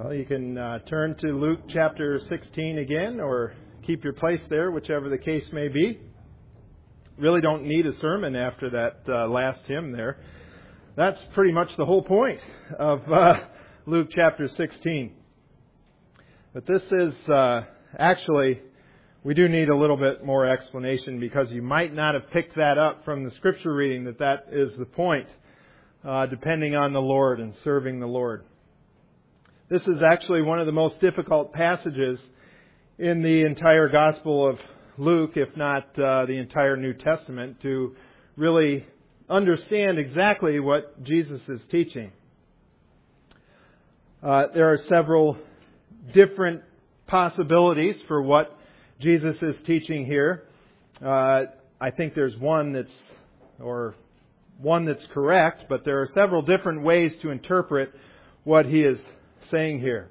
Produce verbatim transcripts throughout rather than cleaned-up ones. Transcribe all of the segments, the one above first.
Well, you can uh, turn to Luke chapter sixteen again, or keep your place there, whichever the case may be. Really don't need a sermon after that uh, last hymn there. That's pretty much the whole point of uh, Luke chapter sixteen. But this is uh, actually, we do need a little bit more explanation, because you might not have picked that up from the scripture reading, that that is the point, uh, depending on the Lord and serving the Lord. This is actually one of the most difficult passages in the entire Gospel of Luke, if not uh, the entire New Testament, to really understand exactly what Jesus is teaching. Uh, there are several different possibilities for what Jesus is teaching here. Uh, I think there's one that's, or one that's correct, but there are several different ways to interpret what he is saying here.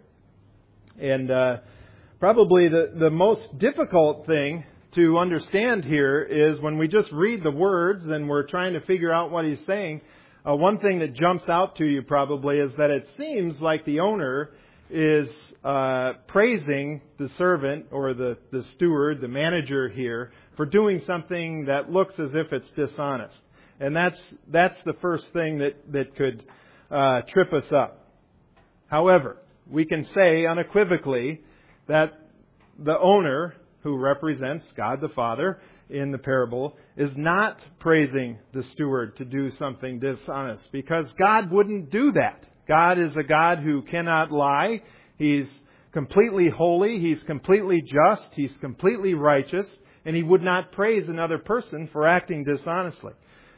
And uh, probably the, the most difficult thing to understand here is when we just read the words and we're trying to figure out what he's saying. Uh, one thing that jumps out to you probably is that it seems like the owner is uh, praising the servant or the, the steward, the manager here, for doing something that looks as if it's dishonest. And that's that's the first thing that, that could uh, trip us up. However, we can say unequivocally that the owner, who represents God the Father in the parable, is not praising the steward to do something dishonest, because God wouldn't do that. God is a God who cannot lie. He's completely holy. He's completely just. He's completely righteous. And He would not praise another person for acting dishonestly.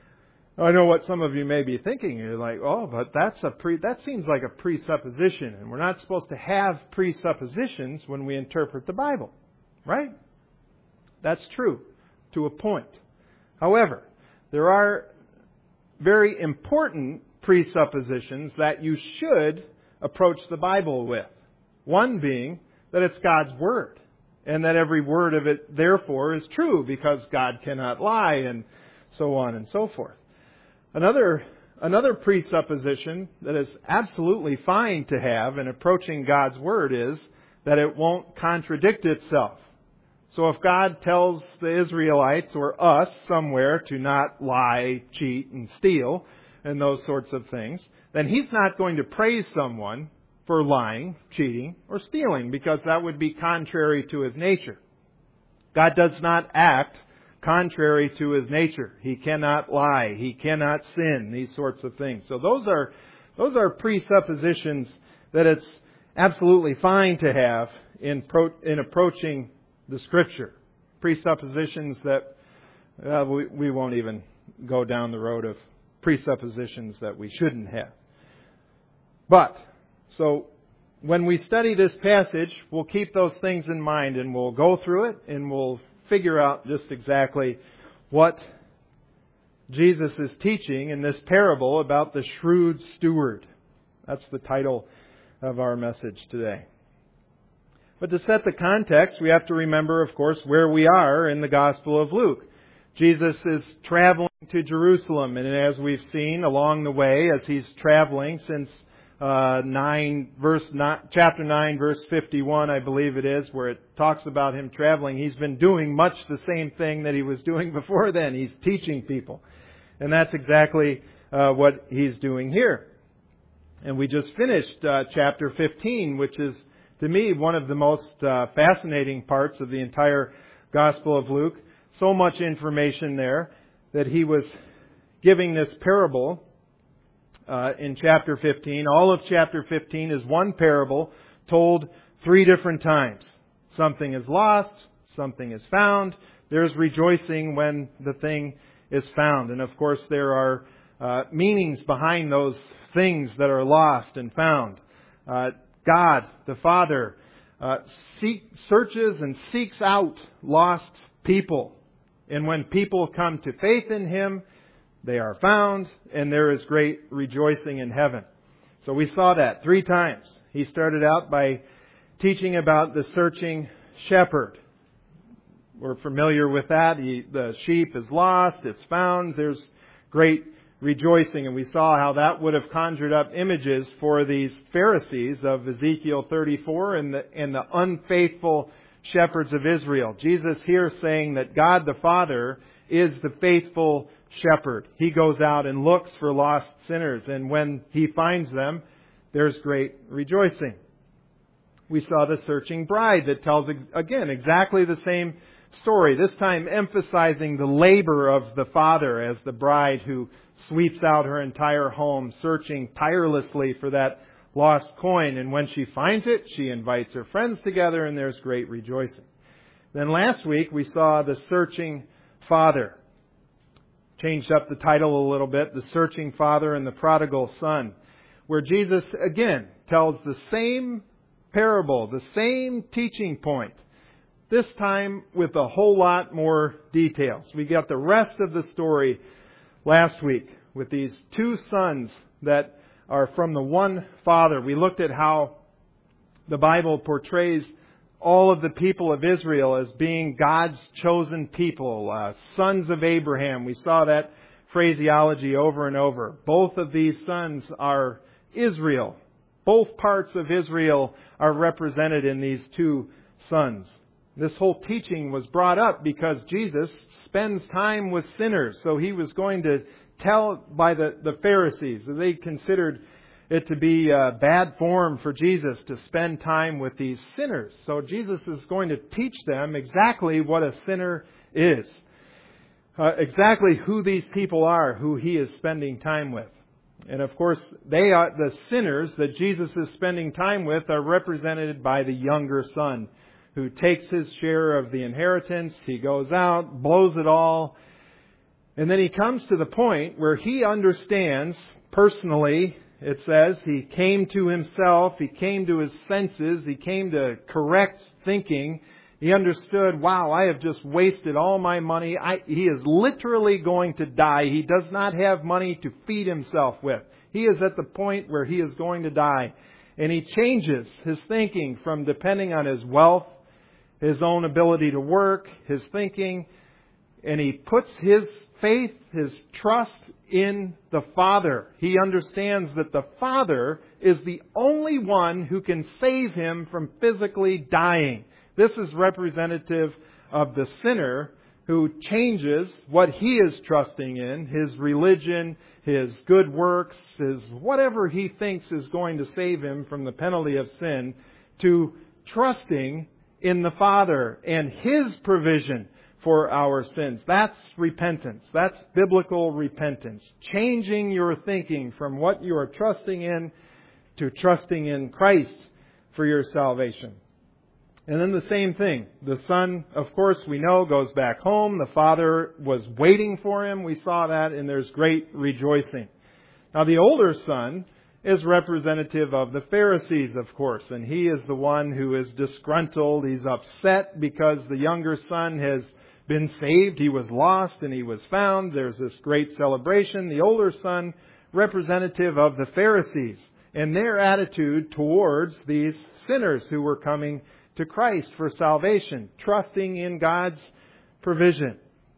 I know what some of you may be thinking. You're like, oh, but that's a pre, that seems like a presupposition. And we're not supposed to have presuppositions when we interpret the Bible. Right? That's true to a point. However, there are very important presuppositions that you should approach the Bible with. One being that it's God's Word, and that every word of it, therefore, is true, because God cannot lie, and so on and so forth. Another another presupposition that is absolutely fine to have in approaching God's Word is that it won't contradict itself. So if God tells the Israelites or us somewhere to not lie, cheat, and steal, and those sorts of things, then He's not going to praise someone for lying, cheating, or stealing, because that would be contrary to His nature. God does not act contrary to His nature. He cannot lie. He cannot sin. These sorts of things. So those are those are presuppositions that it's absolutely fine to have in pro, in approaching the Scripture. Presuppositions that uh, we, we won't even go down the road of presuppositions that we shouldn't have. But so when we study this passage, we'll keep those things in mind, and we'll go through it, and we'll figure out just exactly what Jesus is teaching in this parable about the shrewd steward. That's the title of our message today. But to set the context, we have to remember, of course, where we are in the Gospel of Luke. Jesus is traveling to Jerusalem, and as we've seen along the way, as He's traveling since uh, nine verse nine, chapter nine, verse fifty-one, I believe it is, where it talks about Him traveling, He's been doing much the same thing that He was doing before then. He's teaching people. And that's exactly uh, what He's doing here. And we just finished uh, chapter fifteen, which is, to me, one of the most uh, fascinating parts of the entire Gospel of Luke. So much information there that He was giving this parable uh, in chapter fifteen. All of chapter fifteen is one parable told three different times. Something is lost, something is found. There's rejoicing when the thing is found. And of course there are uh, meanings behind those things that are lost and found. Uh, God, the Father, uh, seek, searches and seeks out lost people. And when people come to faith in Him, they are found, and there is great rejoicing in heaven. So we saw that three times. He started out by teaching about the searching shepherd. We're familiar with that. He, the sheep is lost, it's found. There's great rejoicing. And we saw how that would have conjured up images for these Pharisees of Ezekiel thirty-four and the, and the unfaithful shepherds of Israel. Jesus here saying that God the Father is the faithful shepherd. He goes out and looks for lost sinners, and when He finds them, there's great rejoicing. We saw the searching bride that tells, again, exactly the same story, this time emphasizing the labor of the Father as the bride who sweeps out her entire home, searching tirelessly for that lost coin. And when she finds it, she invites her friends together, and there's great rejoicing. Then last week we saw the searching Father. Changed up the title a little bit, the searching Father and the prodigal son, where Jesus again tells the same parable, the same teaching point, this time with a whole lot more details. We got the rest of the story last week with these two sons that are from the one Father. We looked at how the Bible portrays all of the people of Israel as being God's chosen people, uh, sons of Abraham. We saw that phraseology over and over. Both of these sons are Israel. Both parts of Israel are represented in these two sons. This whole teaching was brought up because Jesus spends time with sinners. So He was going to tell by the, the Pharisees. They considered it to be uh, bad form for Jesus to spend time with these sinners. So Jesus is going to teach them exactly what a sinner is. Uh, exactly who these people are, who He is spending time with. And of course, they are the sinners that Jesus is spending time with are represented by the younger son, who takes his share of the inheritance. He goes out, blows it all. And then he comes to the point where he understands personally, it says, he came to himself, he came to his senses, he came to correct thinking. He understood, wow, I have just wasted all my money. I, he is literally going to die. He does not have money to feed himself with. He is at the point where he is going to die. And he changes his thinking from depending on his wealth, his own ability to work, his thinking, and he puts his faith, his trust in the Father. He understands that the Father is the only one who can save him from physically dying. This is representative of the sinner who changes what he is trusting in, his religion, his good works, his whatever he thinks is going to save him from the penalty of sin, to trusting in the Father and His provision for our sins. That's repentance. That's biblical repentance. Changing your thinking from what you are trusting in to trusting in Christ for your salvation. And then the same thing. The son, of course, we know, goes back home. The father was waiting for him. We saw that, and there's great rejoicing. Now, the older son is representative of the Pharisees, of course, and he is the one who is disgruntled. He's upset because the younger son has been saved. He was lost and he was found. There's this great celebration. The older son, representative of the Pharisees and their attitude towards these sinners who were coming to Christ for salvation, trusting in God's provision.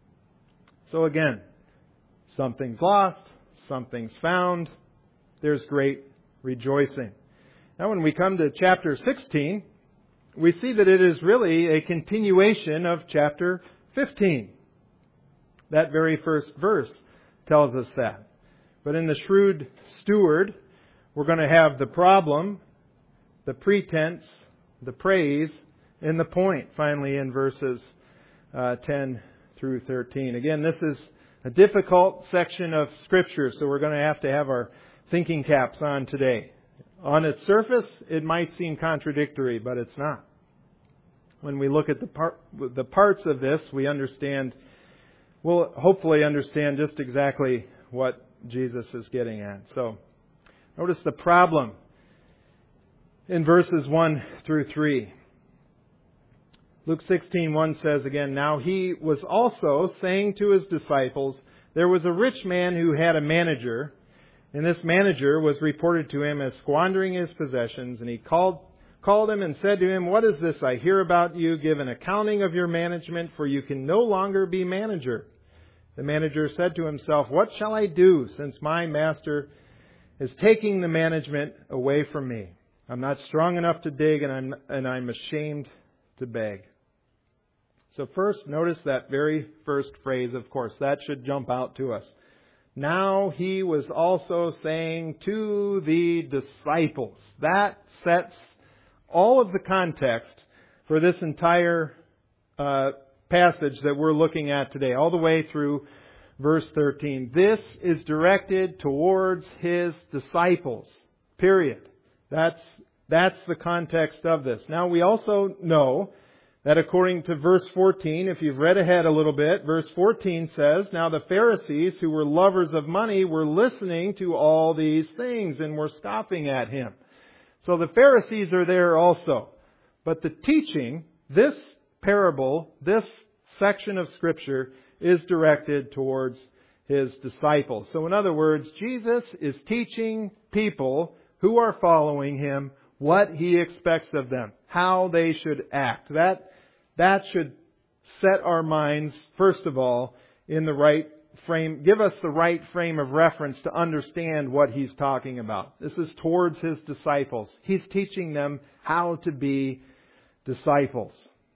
So again, something's lost, something's found. There's great rejoicing. Now when we come to chapter sixteen, we see that it is really a continuation of chapter fifteen. That very first verse tells us that. But in the shrewd steward, we're going to have the problem, the pretense, the praise, and the point finally in verses uh, ten through thirteen. Again, this is a difficult section of Scripture, so we're going to have to have our thinking caps on today. On its surface, it might seem contradictory, but it's not. When we look at the part, the parts of this, we understand, we'll hopefully understand just exactly what Jesus is getting at. So, notice the problem in verses one through three. Luke sixteen one says again, "Now he was also saying to his disciples, there was a rich man who had a manager, and this manager was reported to him as squandering his possessions, and he called called him and said to him, 'What is this I hear about you? Give an accounting of your management, for you can no longer be manager.' The manager said to himself, "What shall I do since my master is taking the management away from me? I'm not strong enough to dig, and I'm, and I'm ashamed to beg." So first, notice that very first phrase, of course. That should jump out to us. Now he was also saying to the disciples. That sets all of the context for this entire uh, passage that we're looking at today, all the way through verse thirteen. This is directed towards His disciples, period. That's, that's the context of this. Now we also know that according to verse fourteen, if you've read ahead a little bit, verse fourteen says, "Now the Pharisees, who were lovers of money, were listening to all these things and were scoffing at Him." So the Pharisees are there also. But the teaching, this parable, this section of Scripture, is directed towards His disciples. So in other words, Jesus is teaching people who are following Him what He expects of them, how they should act. That That should set our minds, first of all, in the right frame, give us the right frame of reference to understand what He's talking about. This is towards His disciples. He's teaching them how to be disciples.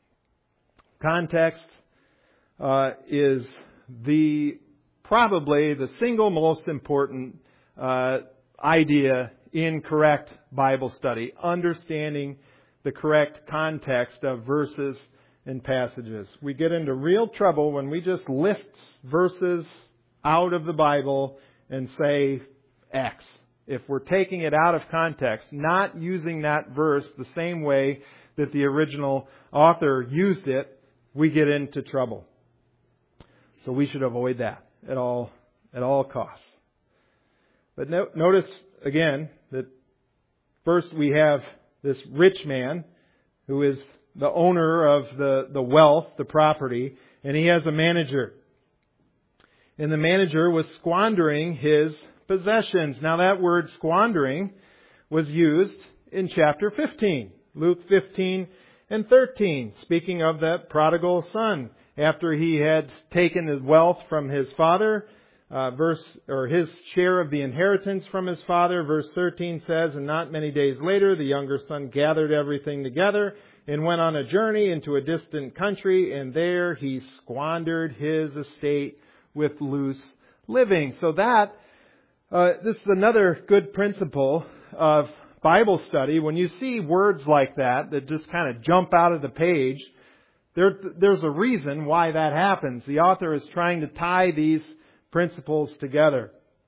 Context uh, is the probably the single most important uh, idea in correct Bible study, understanding the correct context of verses and passages. We get into real trouble when we just lift verses out of the Bible and say X. If we're taking it out of context, not using that verse the same way that the original author used it, we get into trouble. So we should avoid that at all, at all costs. But no, notice again that first we have this rich man who is the owner of the, the wealth, the property, and he has a manager. And the manager was squandering his possessions. Now that word squandering was used in chapter fifteen. Luke fifteen and thirteen, speaking of that prodigal son. After he had taken his wealth from his father, uh, verse or his share of the inheritance from his father, verse thirteen says, "And not many days later, the younger son gathered everything together and went on a journey into a distant country, and there he squandered his estate with loose living." So that, uh, this is another good principle of Bible study. When you see words like that, that just kind of jump out of the page, there, there's a reason why that happens. The author is trying to tie these principles together.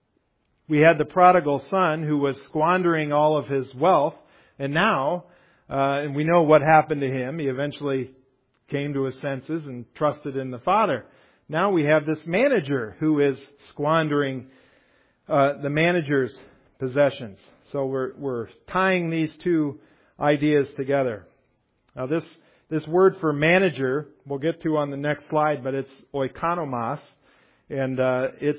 We had the prodigal son who was squandering all of his wealth, and now, uh, and we know what happened to him. He eventually came to his senses and trusted in the Father. Now we have this manager who is squandering uh, the manager's possessions. So we're we're tying these two ideas together. Now this this word for manager we'll get to on the next slide, but it's oikonomos, and uh, it's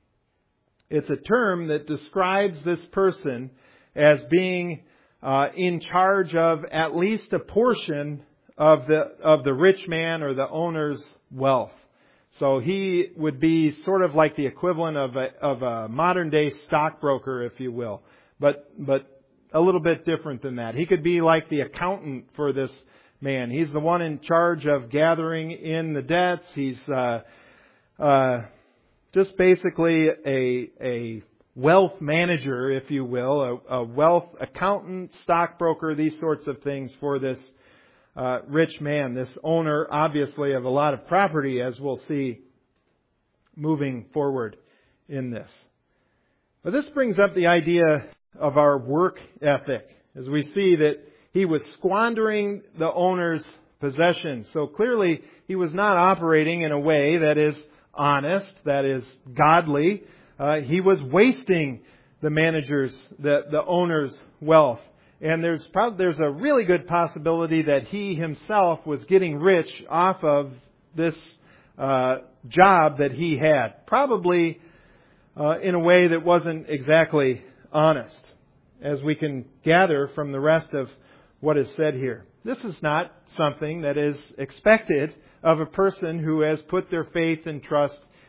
it's a term that describes this person as being uh, in charge of at least a portion of the of the rich man or the owner's wealth. So he would be sort of like the equivalent of a, of a modern day stockbroker, if you will, but but a little bit different than that. He could be like the accountant for this man. He's the one in charge of gathering in the debts. He's uh, uh, just basically a a wealth manager, if you will, a, a wealth accountant, stockbroker, these sorts of things for this Uh, rich man, this owner, obviously, of a lot of property, as we'll see moving forward in this. But this brings up the idea of our work ethic, as we see that he was squandering the owner's possessions. So clearly, he was not operating in a way that is honest, that is godly. Uh, he was wasting the manager's, the, the owner's wealth. And there's probably, there's a really good possibility that he himself was getting rich off of this uh, job that he had. Probably uh, in a way that wasn't exactly honest, as we can gather from the rest of what is said here. This is not something that is expected of a person who has put their faith and trust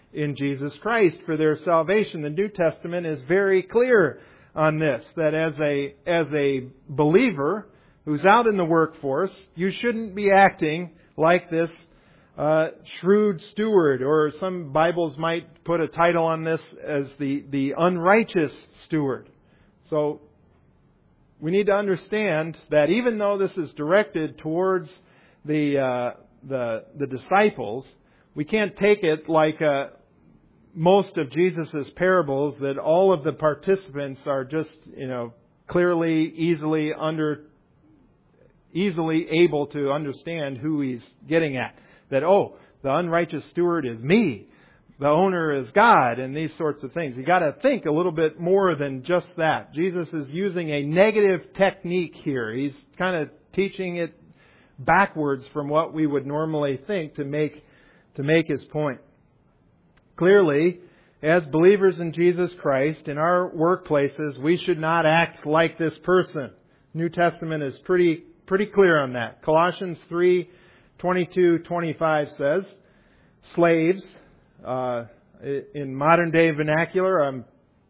in Jesus Christ for their salvation. The New Testament is very clear on this, that as a, as a believer who's out in the workforce, you shouldn't be acting like this uh, shrewd steward, or some Bibles might put a title on this as the, the unrighteous steward. So we need to understand that even though this is directed towards the uh, the, the disciples, we can't take it like uh, most of Jesus' parables, that all of the participants are just, you know, clearly, easily under, easily able to understand who He's getting at. That, oh, the unrighteous steward is me, the owner is God, and these sorts of things. You got to think a little bit more than just that. Jesus is using a negative technique here. He's kind of teaching it backwards from what we would normally think to make to make His point. Clearly, as believers in Jesus Christ, in our workplaces, we should not act like this person. New Testament is pretty pretty clear on that. Colossians three twenty-two twenty-five says, slaves, uh, in modern day vernacular, I'm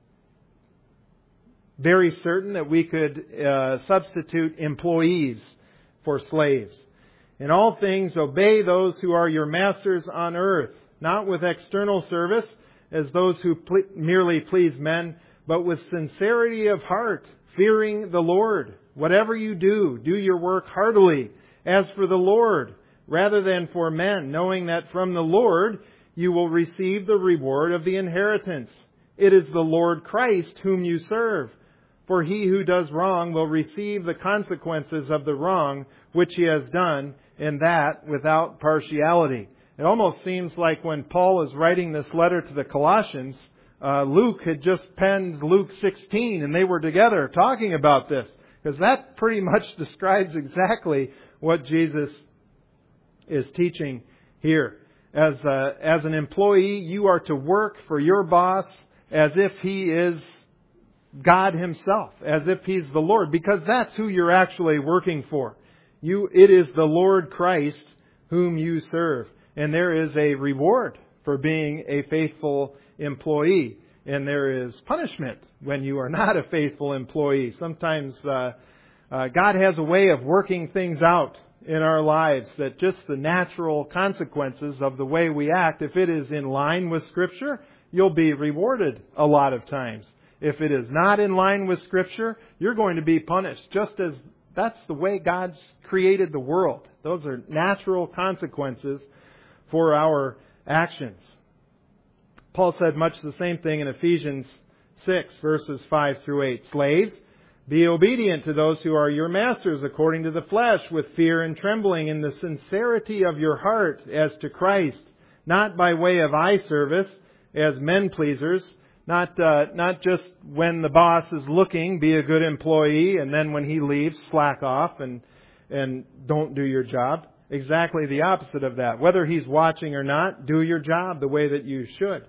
very certain that we could uh, substitute employees for slaves. In all things, obey those who are your masters on earth, not with external service as those who ple- merely please men, but with sincerity of heart, fearing the Lord. Whatever you do, do your work heartily, as for the Lord, rather than for men, knowing that from the Lord you will receive the reward of the inheritance. It is the Lord Christ whom you serve. For he who does wrong will receive the consequences of the wrong which he has done, and that without partiality. It almost seems like when Paul is writing this letter to the Colossians, uh, Luke had just penned Luke sixteen, and they were together talking about this. Because that pretty much describes exactly what Jesus is teaching here. As a, as an employee, you are to work for your boss as if he is God Himself, as if He's the Lord, because that's who you're actually working for. You, it is the Lord Christ whom you serve. And there is a reward for being a faithful employee. And there is punishment when you are not a faithful employee. Sometimes uh, uh, God has a way of working things out in our lives, that just the natural consequences of the way we act, if it is in line with Scripture, you'll be rewarded a lot of times. If it is not in line with Scripture, you're going to be punished, just as that's the way God's created the world. Those are natural consequences for our actions. Paul said much the same thing in Ephesians six, verses five through eight. Slaves, be obedient to those who are your masters according to the flesh, with fear and trembling, in the sincerity of your heart as to Christ, not by way of eye service as men pleasers, not uh, not just when the boss is looking, be a good employee, and then when he leaves, slack off and and don't do your job. Exactly the opposite of that. Whether he's watching or not, do your job the way that you should.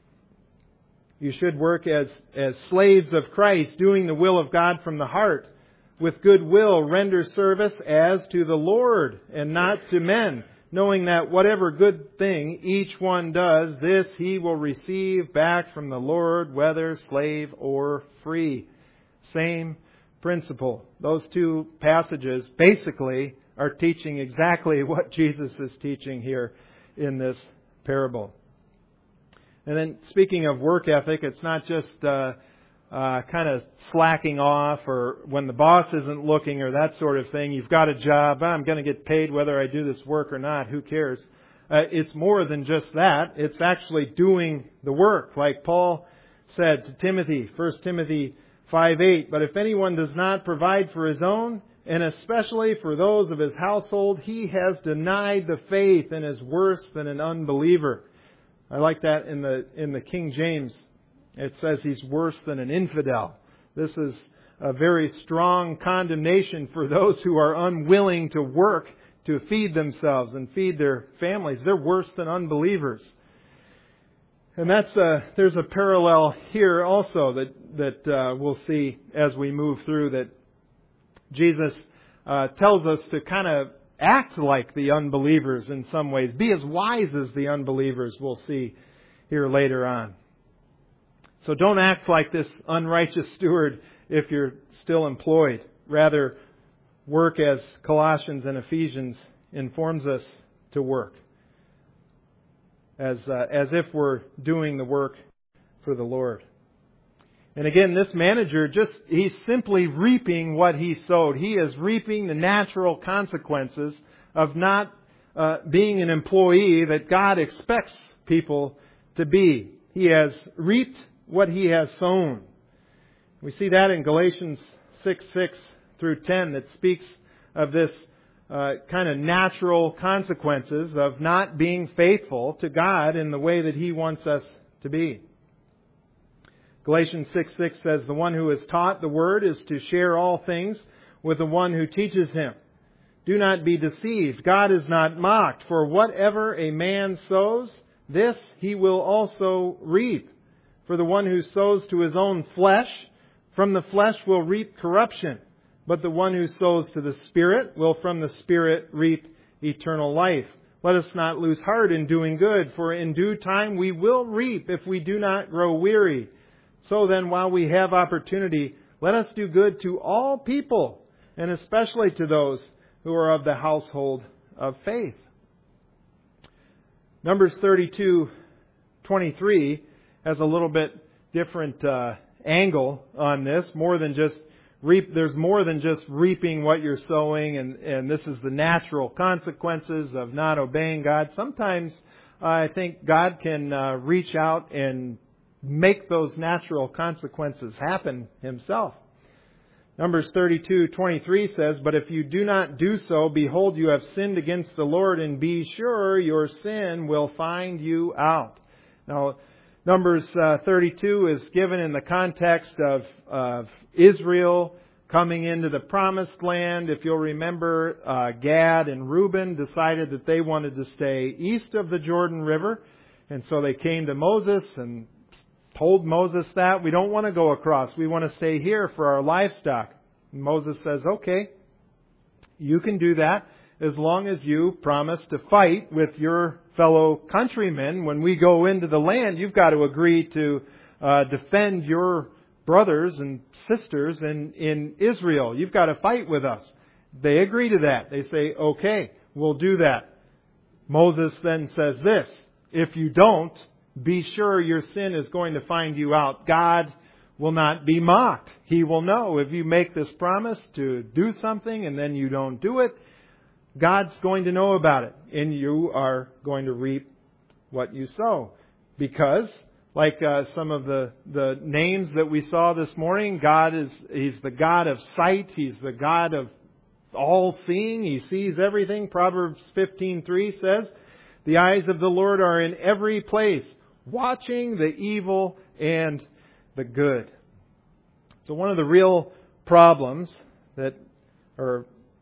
You should work as, as slaves of Christ, doing the will of God from the heart. With good will, render service as to the Lord and not to men, knowing that whatever good thing each one does, this he will receive back from the Lord, whether slave or free. Same principle. Those two passages basically are teaching exactly what Jesus is teaching here in this parable. And then speaking of work ethic, it's not just uh, uh, kind of slacking off or when the boss isn't looking or that sort of thing. You've got a job. I'm going to get paid whether I do this work or not. Who cares? Uh, it's more than just that. It's actually doing the work. Like Paul said to Timothy, First Timothy five eight, but if anyone does not provide for his own, and especially for those of his household, he has denied the faith and is worse than an unbeliever. I like that in the in the King James. It says he's worse than an infidel. This is a very strong condemnation for those who are unwilling to work to feed themselves and feed their families. They're worse than unbelievers. And that's a, there's a parallel here also that that uh, we'll see as we move through, that Jesus uh, tells us to kind of act like the unbelievers in some ways. Be as wise as the unbelievers, we'll see here later on. So don't act like this unrighteous steward if you're still employed. Rather, work as Colossians and Ephesians informs us to work. As, uh, as if we're doing the work for the Lord. And again, this manager just, he's simply reaping what he sowed. He is reaping the natural consequences of not uh, being an employee that God expects people to be. He has reaped what he has sown. We see that in Galatians six, six through ten that speaks of this uh, kind of natural consequences of not being faithful to God in the way that He wants us to be. Galatians six, six says, "The one who is taught the word is to share all things with the one who teaches him. Do not be deceived. God is not mocked. For whatever a man sows, this he will also reap. For the one who sows to his own flesh, from the flesh will reap corruption. But the one who sows to the Spirit will from the Spirit reap eternal life. Let us not lose heart in doing good, for in due time we will reap if we do not grow weary. So then, while we have opportunity, let us do good to all people, and especially to those who are of the household of faith." Numbers thirty-two twenty-three has a little bit different uh, angle on this. More than just reap, there's more than just reaping what you're sowing, and, and this is the natural consequences of not obeying God. Sometimes uh, I think God can uh, reach out and make those natural consequences happen Himself. Numbers thirty-two twenty-three says, "But if you do not do so, behold, you have sinned against the Lord, and be sure your sin will find you out." Now, Numbers uh, thirty-two is given in the context of, of Israel coming into the Promised Land. If you'll remember, uh, Gad and Reuben decided that they wanted to stay east of the Jordan River, and so they came to Moses and told Moses that we don't want to go across. We want to stay here for our livestock. And Moses says, "Okay, you can do that as long as you promise to fight with your fellow countrymen. When we go into the land, you've got to agree to uh, defend your brothers and sisters in, in Israel. You've got to fight with us." They agree to that. They say, "Okay, we'll do that." Moses then says this, "If you don't, be sure your sin is going to find you out. God will not be mocked. He will know if you make this promise to do something and then you don't do it, God's going to know about it. And you are going to reap what you sow." Because, like uh, some of the, the names that we saw this morning, God is He's the God of sight. He's the God of all seeing. He sees everything. Proverbs fifteen three says, "The eyes of the Lord are in every place, watching the evil and the good." So one of the real problems that are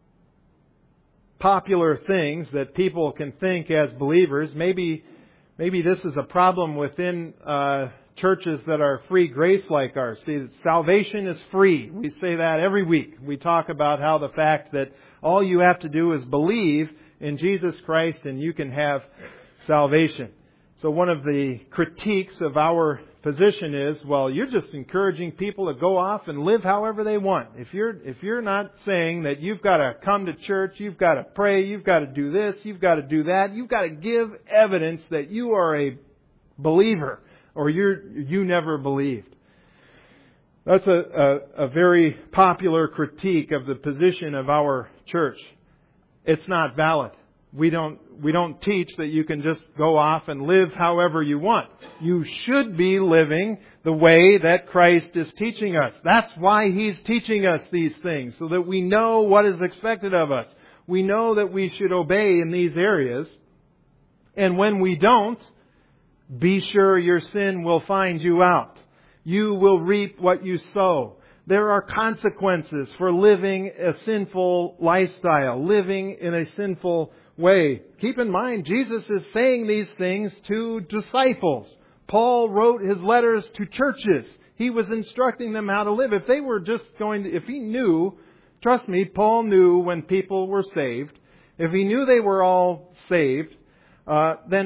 popular things that people can think as believers, maybe maybe this is a problem within uh, churches that are free grace like ours. See, salvation is free. We say that every week. We talk about how the fact that all you have to do is believe in Jesus Christ and you can have salvation. So one of the critiques of our position is, well, you're just encouraging people to go off and live however they want. If you're if you're not saying that you've got to come to church, you've got to pray, you've got to do this, you've got to do that, you've got to give evidence that you are a believer or you're you never believed. That's a, a, a very popular critique of the position of our church. It's not valid. We don't we don't teach that you can just go off and live however you want. You should be living the way that Christ is teaching us. That's why He's teaching us these things, so that we know what is expected of us. We know that we should obey in these areas. And when we don't, be sure your sin will find you out. You will reap what you sow. There are consequences for living a sinful lifestyle, living in a sinful way. Keep in mind, Jesus is saying these things to disciples. Paul wrote his letters to churches. He was instructing them how to live. If they were just going to, if he knew, trust me, Paul knew when people were saved. If he knew they were all saved, uh, then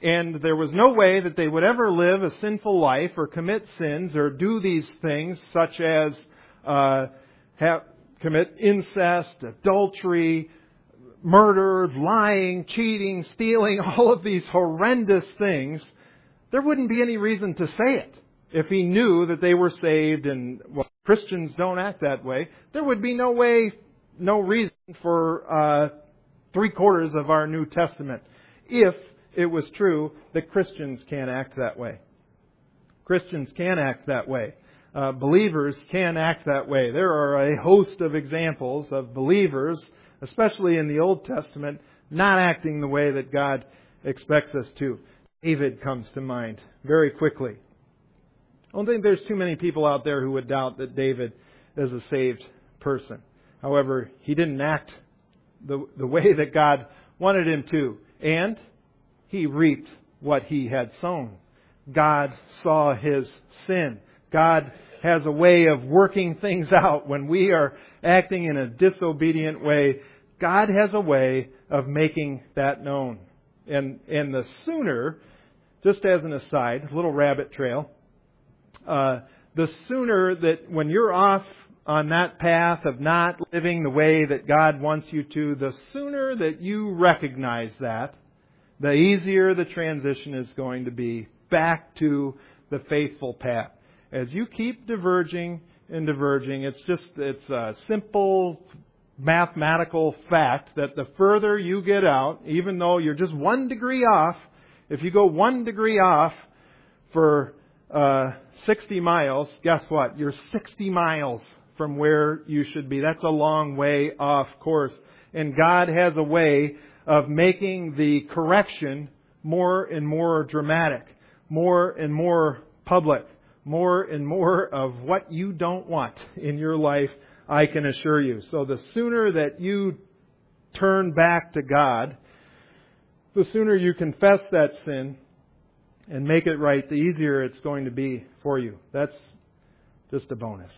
And there was no way that they would ever live a sinful life or commit sins or do these things such as uh, have, commit incest, adultery, murder, lying, cheating, stealing, all of these horrendous things. There wouldn't be any reason to say it. If he knew that they were saved and well, Christians don't act that way, there would be no way, no reason for uh, three quarters of our New Testament if it was true that Christians can't act that way. Christians can act that way. Uh, believers can act that way. There are a host of examples of believers, especially in the Old Testament, not acting the way that God expects us to. David comes to mind very quickly. I don't think there's too many people out there who would doubt that David is a saved person. However, he didn't act the, the way that God wanted him to. And he reaped what he had sown. God saw his sin. God has a way of working things out when we are acting in a disobedient way. God has a way of making that known. And, and the sooner, just as an aside, little rabbit trail, uh, the sooner that when you're off on that path of not living the way that God wants you to, the sooner that you recognize that, the easier the transition is going to be back to the faithful path. As you keep diverging and diverging, it's just, it's a simple mathematical fact that the further you get out, even though you're just one degree off, if you go one degree off for uh, sixty miles, guess what? You're sixty miles from where you should be. That's a long way off course. And God has a way of making the correction more and more dramatic, more and more public, more and more of what you don't want in your life, I can assure you. So the sooner that you turn back to God, the sooner you confess that sin and make it right, the easier it's going to be for you. That's just a bonus.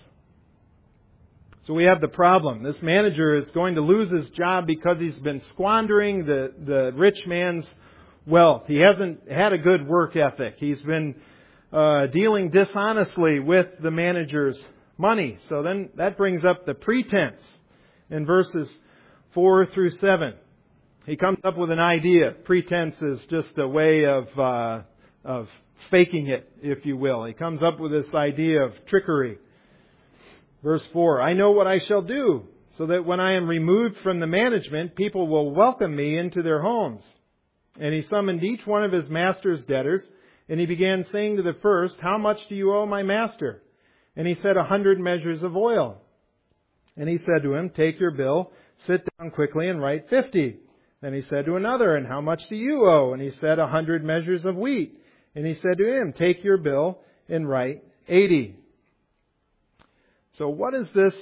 So we have the problem. This manager is going to lose his job because he's been squandering the, the rich man's wealth. He hasn't had a good work ethic. He's been uh, dealing dishonestly with the manager's money. So then that brings up the pretense in verses four through seven. He comes up with an idea. Pretense is just a way of uh, of faking it, if you will. He comes up with this idea of trickery. Verse four, I know what I shall do, so that when I am removed from the management, people will welcome me into their homes. And he summoned each one of his master's debtors, and he began saying to the first, how much do you owe my master? And he said, a hundred measures of oil. And he said to him, take your bill, sit down quickly and write fifty. Then he said to another, and how much do you owe? And he said, a hundred measures of wheat. And he said to him, take your bill and write eighty. So what is this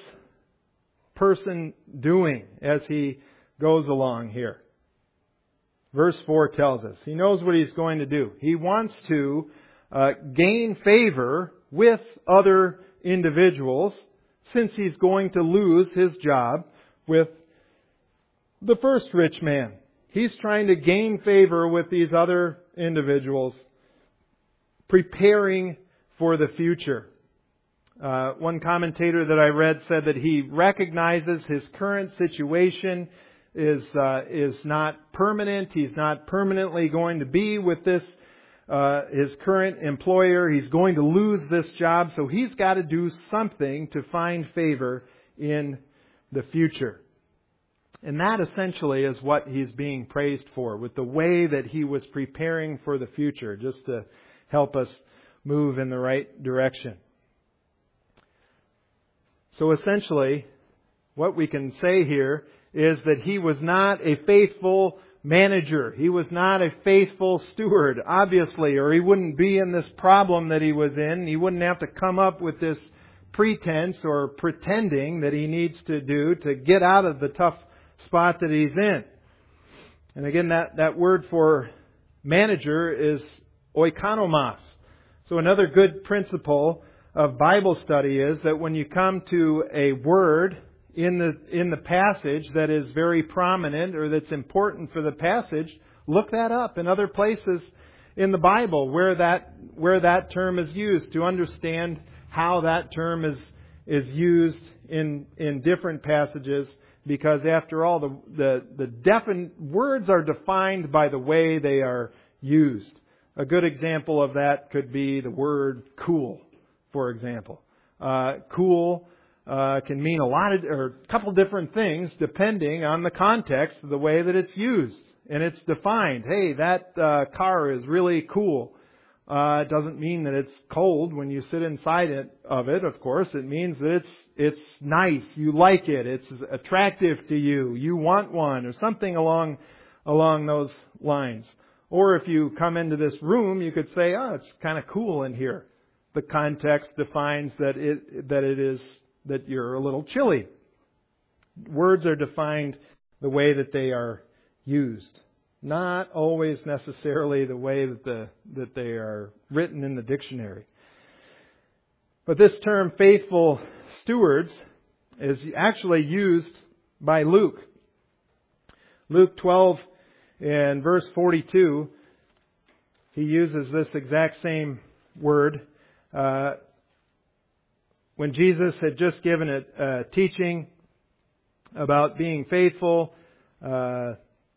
person doing as he goes along here? Verse four tells us. He knows what he's going to do. He wants to uh, gain favor with other individuals since he's going to lose his job with the first rich man. He's trying to gain favor with these other individuals, preparing for the future. Uh, one commentator that I read said that he recognizes his current situation is uh, is not permanent. He's not permanently going to be with this uh, his current employer. He's going to lose this job, so he's got to do something to find favor in the future. And that essentially is what he's being praised for, with the way that he was preparing for the future, just to help us move in the right direction. So essentially, what we can say here is that he was not a faithful manager. He was not a faithful steward, obviously, or he wouldn't be in this problem that he was in. He wouldn't have to come up with this pretense or pretending that he needs to do to get out of the tough spot that he's in. And again, that, that word for manager is oikonomos. So another good principle of Bible study is that when you come to a word in the in the passage that is very prominent or that's important for the passage, look that up. In other places in the Bible where that where that term is used, to understand how that term is is used in in different passages. Because after all, the the the defin- words are defined by the way they are used. A good example of that could be the word "cool," for example. Uh, cool uh, can mean a lot of, or a couple different things depending on the context of the way that it's used. And it's defined. Hey, that uh, car is really cool. Uh, it doesn't mean that it's cold when you sit inside it, of it, of course. It means that it's it's nice. You like it. It's attractive to you. You want one, or something along along those lines. Or if you come into this room, you could say, "Oh, it's kind of cool in here." The context defines that it that it is that you're a little chilly. Words are defined the way that they are used. Not always necessarily the way that the that they are written in the dictionary. But this term, faithful stewards, is actually used by Luke. Luke twelve and verse forty-two, he uses this exact same word. Uh, when Jesus had just given a, a teaching about being faithful, uh,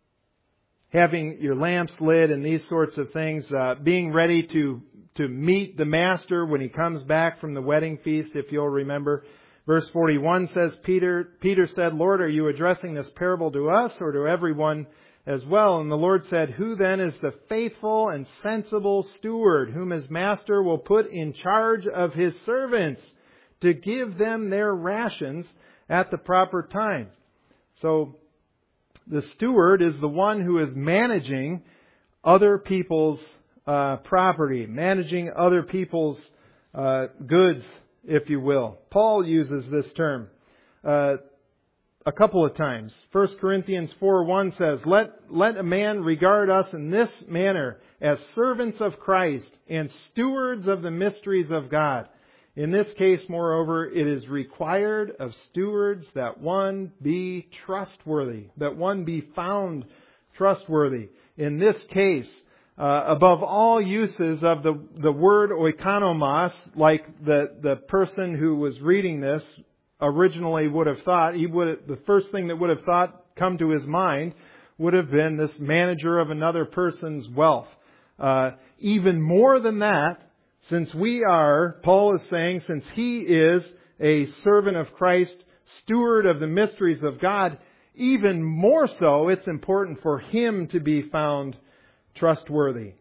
having your lamps lit and these sorts of things, uh, being ready to to meet the Master when He comes back from the wedding feast, if you'll remember. Verse forty-one says, Peter, Peter said, "Lord, are you addressing this parable to us or to everyone as well?" And the Lord said, "Who then is the faithful and sensible steward, whom his master will put in charge of his servants to give them their rations at the proper time?" So, the steward is the one who is managing other people's uh, property, managing other people's uh, goods, if you will. Paul uses this term uh, a couple of times. First Corinthians four one says, let, let a man regard us in this manner as servants of Christ and stewards of the mysteries of God. In this case, moreover, it is required of stewards that one be trustworthy, that one be found trustworthy. In this case, uh, above all uses of the, the word oikonomos, like the, the person who was reading this originally would have thought, he would the first thing that would have thought come to his mind would have been this manager of another person's wealth. Uh, even more than that, since we are, Paul is saying, since he is a servant of Christ, steward of the mysteries of God, even more so, it's important for him to be found trustworthy.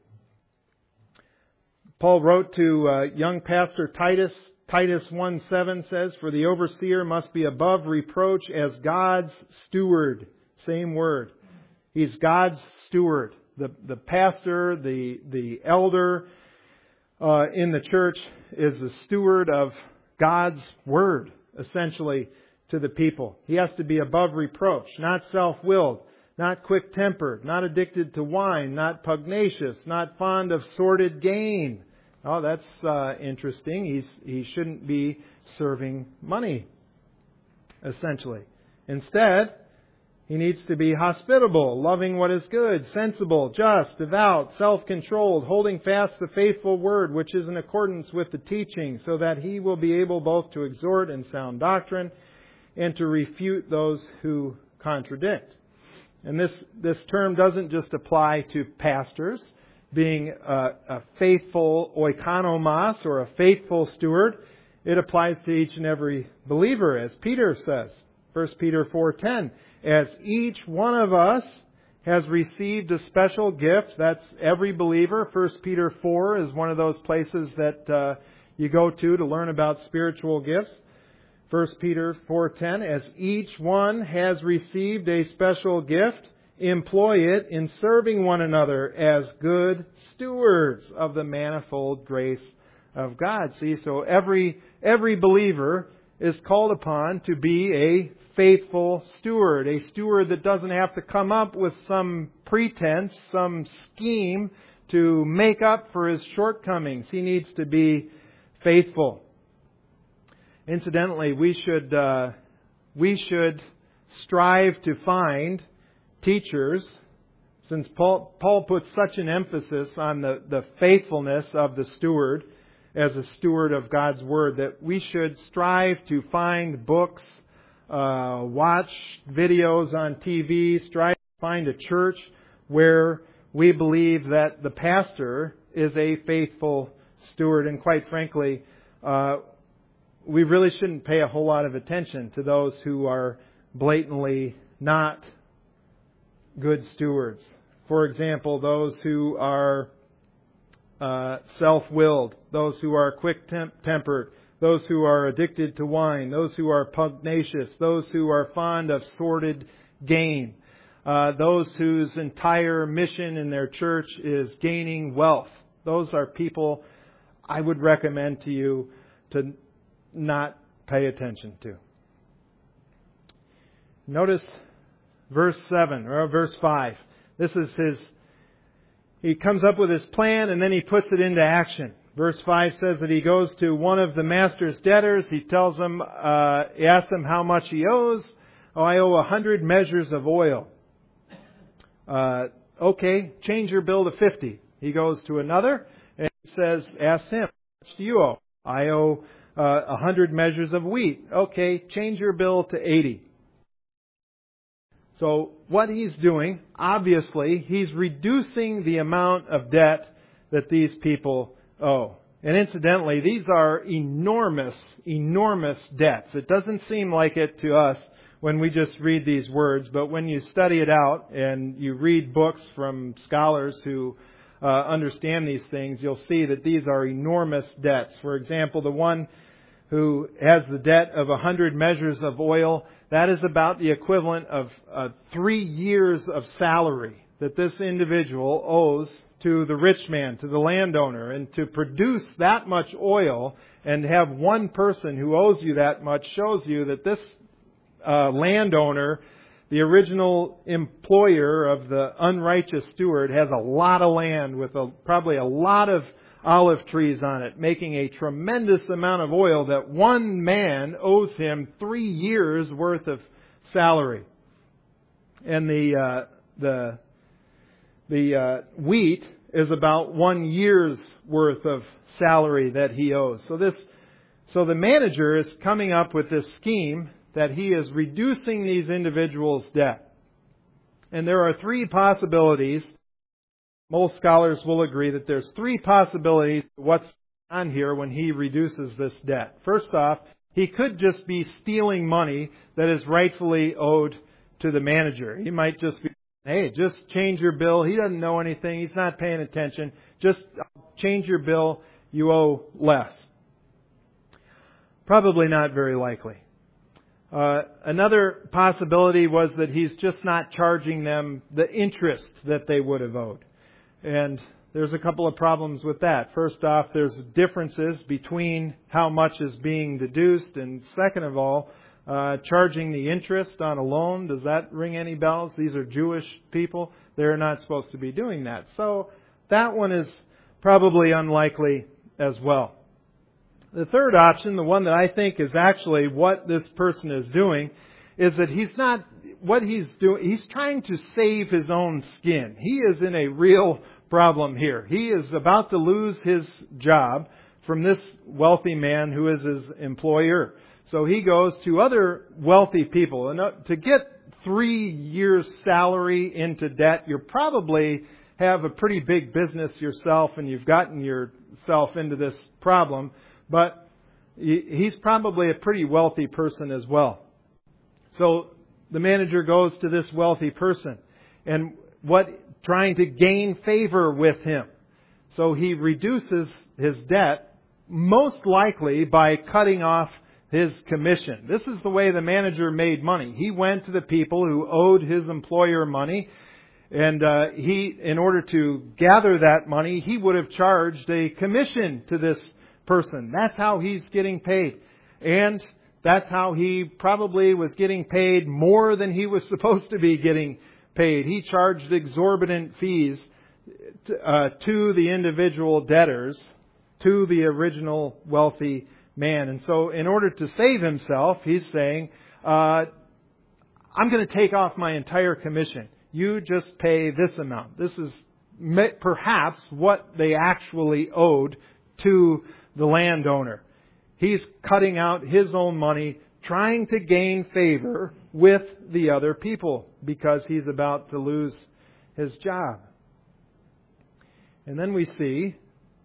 Paul wrote to uh, young pastor Titus, Titus one seven says, "For the overseer must be above reproach as God's steward." Same word. He's God's steward. The, the pastor, the, the elder, Uh, in the church is the steward of God's Word, essentially, to the people. He has to be above reproach, not self-willed, not quick-tempered, not addicted to wine, not pugnacious, not fond of sordid gain. Oh, that's uh, interesting. He's he shouldn't be serving money, essentially. Instead, he needs to be hospitable, loving what is good, sensible, just, devout, self-controlled, holding fast the faithful word, which is in accordance with the teaching, so that he will be able both to exhort in sound doctrine and to refute those who contradict. And this, this term doesn't just apply to pastors being a, a faithful oikonomos or a faithful steward. It applies to each and every believer, as Peter says. First Peter four ten. As each one of us has received a special gift, that's every believer. First Peter four is one of those places that uh, you go to to learn about spiritual gifts. First Peter four ten, as each one has received a special gift, employ it in serving one another as good stewards of the manifold grace of God. See, so every every believer is called upon to be a faithful steward, a steward that doesn't have to come up with some pretense, some scheme to make up for his shortcomings. He needs to be faithful. Incidentally, we should uh, we should strive to find teachers Since Paul, Paul puts such an emphasis on the, the faithfulness of the steward as a steward of God's Word, that we should strive to find books, uh, watch videos on T V, strive to find a church where we believe that the pastor is a faithful steward. And quite frankly, uh, we really shouldn't pay a whole lot of attention to those who are blatantly not good stewards. For example, those who are uh, self-willed, those who are quick-tempered, those who are addicted to wine, those who are pugnacious, those who are fond of sordid gain, uh, those whose entire mission in their church is gaining wealth. Those are people I would recommend to you to not pay attention to. Notice verse seven or verse five. This is his, he comes up with his plan and then he puts it into action. Verse five says that he goes to one of the master's debtors. He tells him, uh, he asks him how much he owes. Oh, I owe a hundred measures of oil. Uh, okay, change your bill to fifty. He goes to another and he says, asks him, how much do you owe? I owe uh, a hundred measures of wheat. Okay, change your bill to eighty. So what he's doing, obviously, he's reducing the amount of debt that these people owe. And incidentally, these are enormous, enormous debts. It doesn't seem like it to us when we just read these words, but when you study it out and you read books from scholars who uh, understand these things, you'll see that these are enormous debts. For example, the one who has the debt of a hundred measures of oil, that is about the equivalent of uh, three years of salary that this individual owes to the rich man, to the landowner. And to produce that much oil and have one person who owes you that much shows you that this uh, landowner, the original employer of the unrighteous steward, has a lot of land with a, probably a lot of olive trees on it, making a tremendous amount of oil that one man owes him three years worth of salary. And the uh, the the uh, wheat is about one year's worth of salary that he owes. So this, so the manager is coming up with this scheme that he is reducing these individuals' debt. And there are three possibilities. Most scholars will agree that there's three possibilities of what's on here when he reduces this debt. First off, he could just be stealing money that is rightfully owed to the manager. He might just be, hey, just change your bill. He doesn't know anything. He's not paying attention. Just change your bill. You owe less. Probably not very likely. Uh, another possibility was that he's just not charging them the interest that they would have owed. And there's a couple of problems with that. First off, there's differences between how much is being deduced. And second of all, uh, charging the interest on a loan. Does that ring any bells? These are Jewish people. They're not supposed to be doing that. So that one is probably unlikely as well. The third option, the one that I think is actually what this person is doing, is that he's not, what he's doing, he's trying to save his own skin. He is in a real problem here. He is about to lose his job from this wealthy man who is his employer. So he goes to other wealthy people. And to get three years' salary into debt, you probably have a pretty big business yourself and you've gotten yourself into this problem. But he's probably a pretty wealthy person as well. So the manager goes to this wealthy person and what trying to gain favor with him. So he reduces his debt, most likely by cutting off his commission. This is the way the manager made money. He went to the people who owed his employer money, and uh, he, in order to gather that money, he would have charged a commission to this person. That's how he's getting paid. And that's how he probably was getting paid more than he was supposed to be getting paid. He charged exorbitant fees to, uh, to the individual debtors, to the original wealthy man. And so in order to save himself, he's saying, uh, I'm going to take off my entire commission. You just pay this amount. This is perhaps what they actually owed to the landowner. He's cutting out his own money, trying to gain favor with the other people because he's about to lose his job. And then we see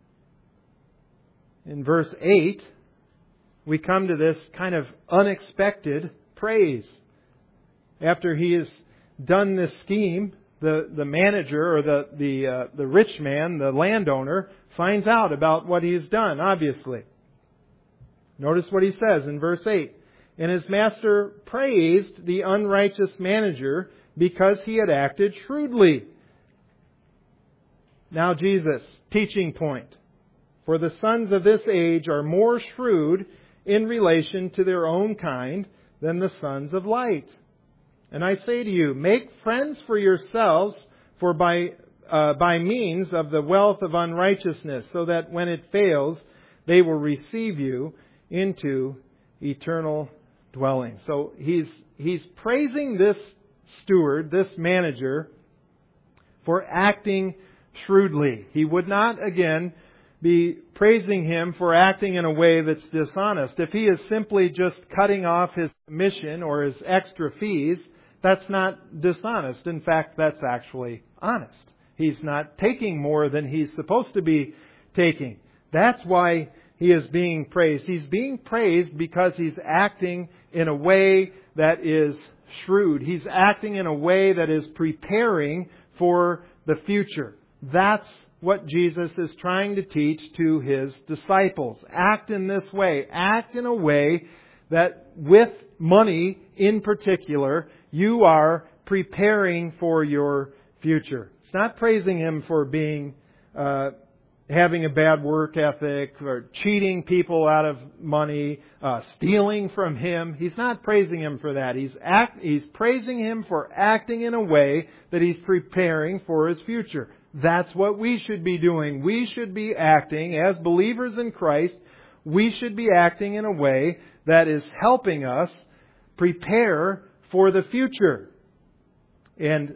in verse eight, we come to this kind of unexpected praise. After he has done this scheme, the, the manager or the the uh, the rich man, the landowner, finds out about what he's done, obviously. Notice what he says in verse eight. And his master praised the unrighteous manager because he had acted shrewdly. Now Jesus, teaching point. For the sons of this age are more shrewd in relation to their own kind than the sons of light. And I say to you, make friends for yourselves, for by uh, by means of the wealth of unrighteousness, so that when it fails, they will receive you into eternal dwelling. So he's he's praising this steward, this manager, for acting shrewdly. He would not, again, be praising him for acting in a way that's dishonest. If he is simply just cutting off his commission or his extra fees, that's not dishonest. In fact, that's actually honest. He's not taking more than he's supposed to be taking. That's why he is being praised. He's being praised because he's acting in a way that is shrewd. He's acting in a way that is preparing for the future. That's what Jesus is trying to teach to His disciples. Act in this way. Act in a way that with money in particular, you are preparing for your future. It's not praising Him for being, uh, having a bad work ethic or cheating people out of money, uh, stealing from Him. He's not praising Him for that. He's act, He's praising Him for acting in a way that He's preparing for His future. That's what we should be doing. We should be acting as believers in Christ. We should be acting in a way that is helping us prepare for the future. And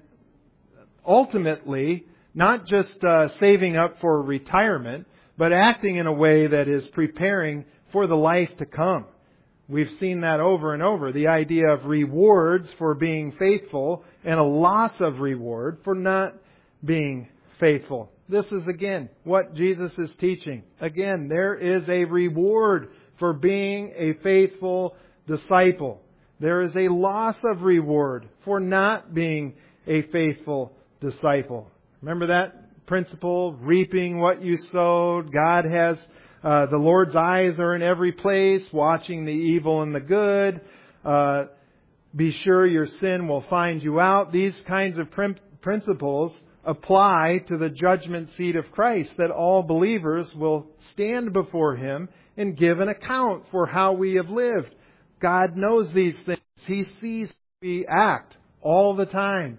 ultimately, not just uh, saving up for retirement, but acting in a way that is preparing for the life to come. We've seen that over and over. The idea of rewards for being faithful and a loss of reward for not being faithful. This is again what Jesus is teaching. Again, there is a reward for being a faithful disciple. There is a loss of reward for not being a faithful disciple. Remember that principle, reaping what you sowed. God has, uh, the Lord's eyes are in every place, watching the evil and the good. Uh, be sure your sin will find you out. These kinds of prim- principles apply to the judgment seat of Christ, that all believers will stand before Him and give an account for how we have lived. God knows these things. He sees how we act all the time.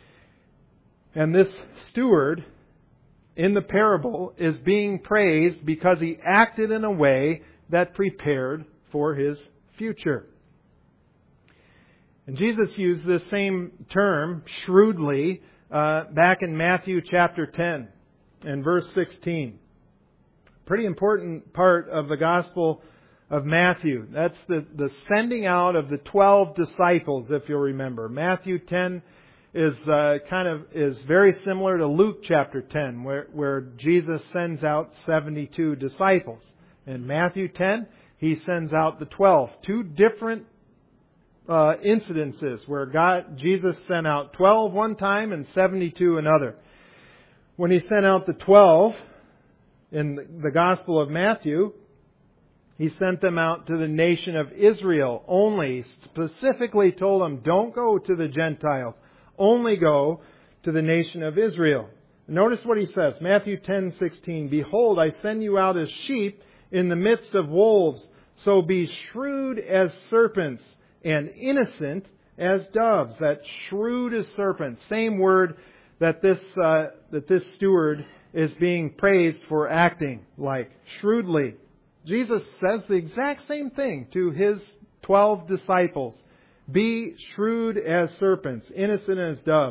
And this steward in the parable is being praised because he acted in a way that prepared for his future. And Jesus used this same term, shrewdly, uh, back in Matthew chapter ten and verse sixteen. Pretty important part of the Gospel of Matthew. That's the, the sending out of the twelve disciples, if you'll remember. Matthew ten is uh, kind of is very similar to Luke chapter ten, where, where Jesus sends out seventy-two disciples. In Matthew ten, He sends out the twelve. Two different uh, incidences where God Jesus sent out twelve one time and seventy-two another. When He sent out the twelve in the Gospel of Matthew, He sent them out to the nation of Israel only. Specifically told them, don't go to the Gentiles. Only go to the nation of Israel. Notice what He says. Matthew ten sixteen. Behold, I send you out as sheep in the midst of wolves. So be shrewd as serpents and innocent as doves. That shrewd as serpents. Same word that this uh, that this steward is being praised for acting like. Shrewdly. Jesus says the exact same thing to His twelve disciples. Be shrewd as serpents, innocent as doves.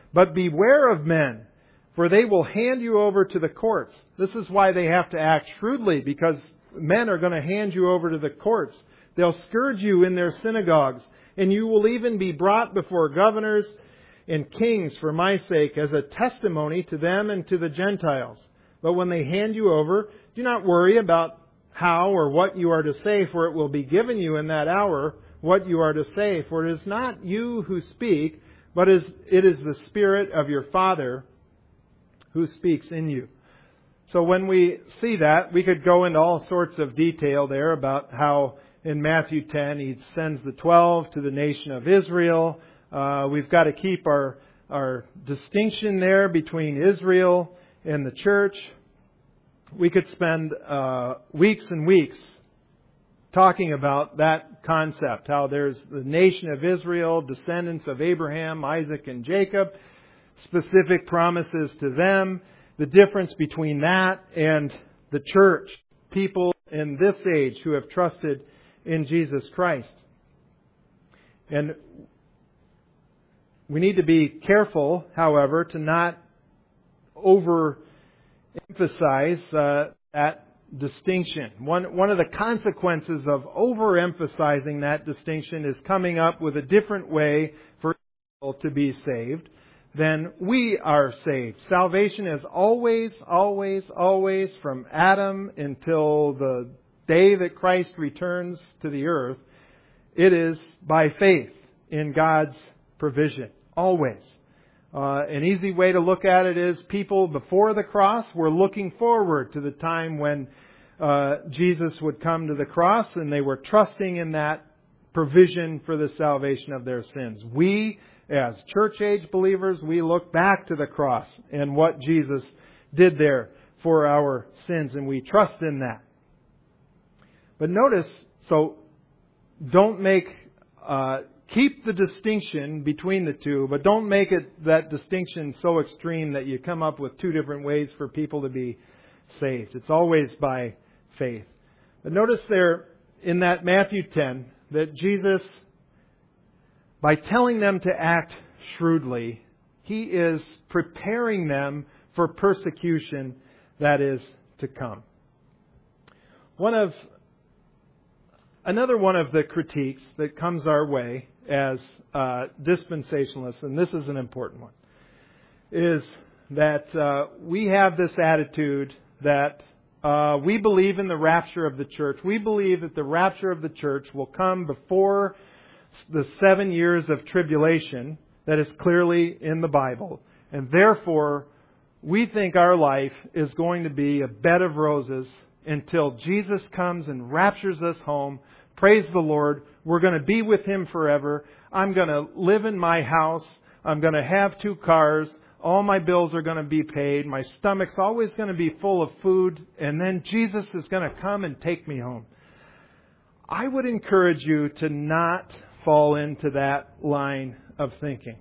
But beware of men, for they will hand you over to the courts. This is why they have to act shrewdly, because men are going to hand you over to the courts. They'll scourge you in their synagogues, and you will even be brought before governors and kings for my sake as a testimony to them and to the Gentiles. But when they hand you over, do not worry about how or what you are to say, for it will be given you in that hour what you are to say. For it is not you who speak, but it is the Spirit of your Father who speaks in you. So when we see that, we could go into all sorts of detail there about how in Matthew ten He sends the twelve to the nation of Israel. Uh, we've got to keep our, our distinction there between Israel and the church. We could spend uh, weeks and weeks talking about that concept, how there's the nation of Israel, descendants of Abraham, Isaac, and Jacob, specific promises to them, the difference between that and the church, people in this age who have trusted in Jesus Christ. And we need to be careful, however, to not overemphasize uh, that distinction. One, one of the consequences of overemphasizing that distinction is coming up with a different way for people to be saved than we are saved. Salvation is always, always, always from Adam until the day that Christ returns to the earth. It is by faith in God's provision. Always. Uh, an easy way to look at it is people before the cross were looking forward to the time when uh, Jesus would come to the cross, and they were trusting in that provision for the salvation of their sins. We, as church age believers, we look back to the cross and what Jesus did there for our sins, and we trust in that. But notice, so don't make... Uh, Keep the distinction between the two, but don't make it that distinction so extreme that you come up with two different ways for people to be saved. It's always by faith. But notice there in that Matthew ten that Jesus, by telling them to act shrewdly, He is preparing them for persecution that is to come. One of Another one of the critiques that comes our way as uh, dispensationalists, and this is an important one, is that uh, we have this attitude that uh, we believe in the rapture of the church. We believe that the rapture of the church will come before the seven years of tribulation that is clearly in the Bible. And therefore, we think our life is going to be a bed of roses until Jesus comes and raptures us home. Praise the Lord. We're going to be with Him forever. I'm going to live in my house. I'm going to have two cars. All my bills are going to be paid. My stomach's always going to be full of food. And then Jesus is going to come and take me home. I would encourage you to not fall into that line of thinking.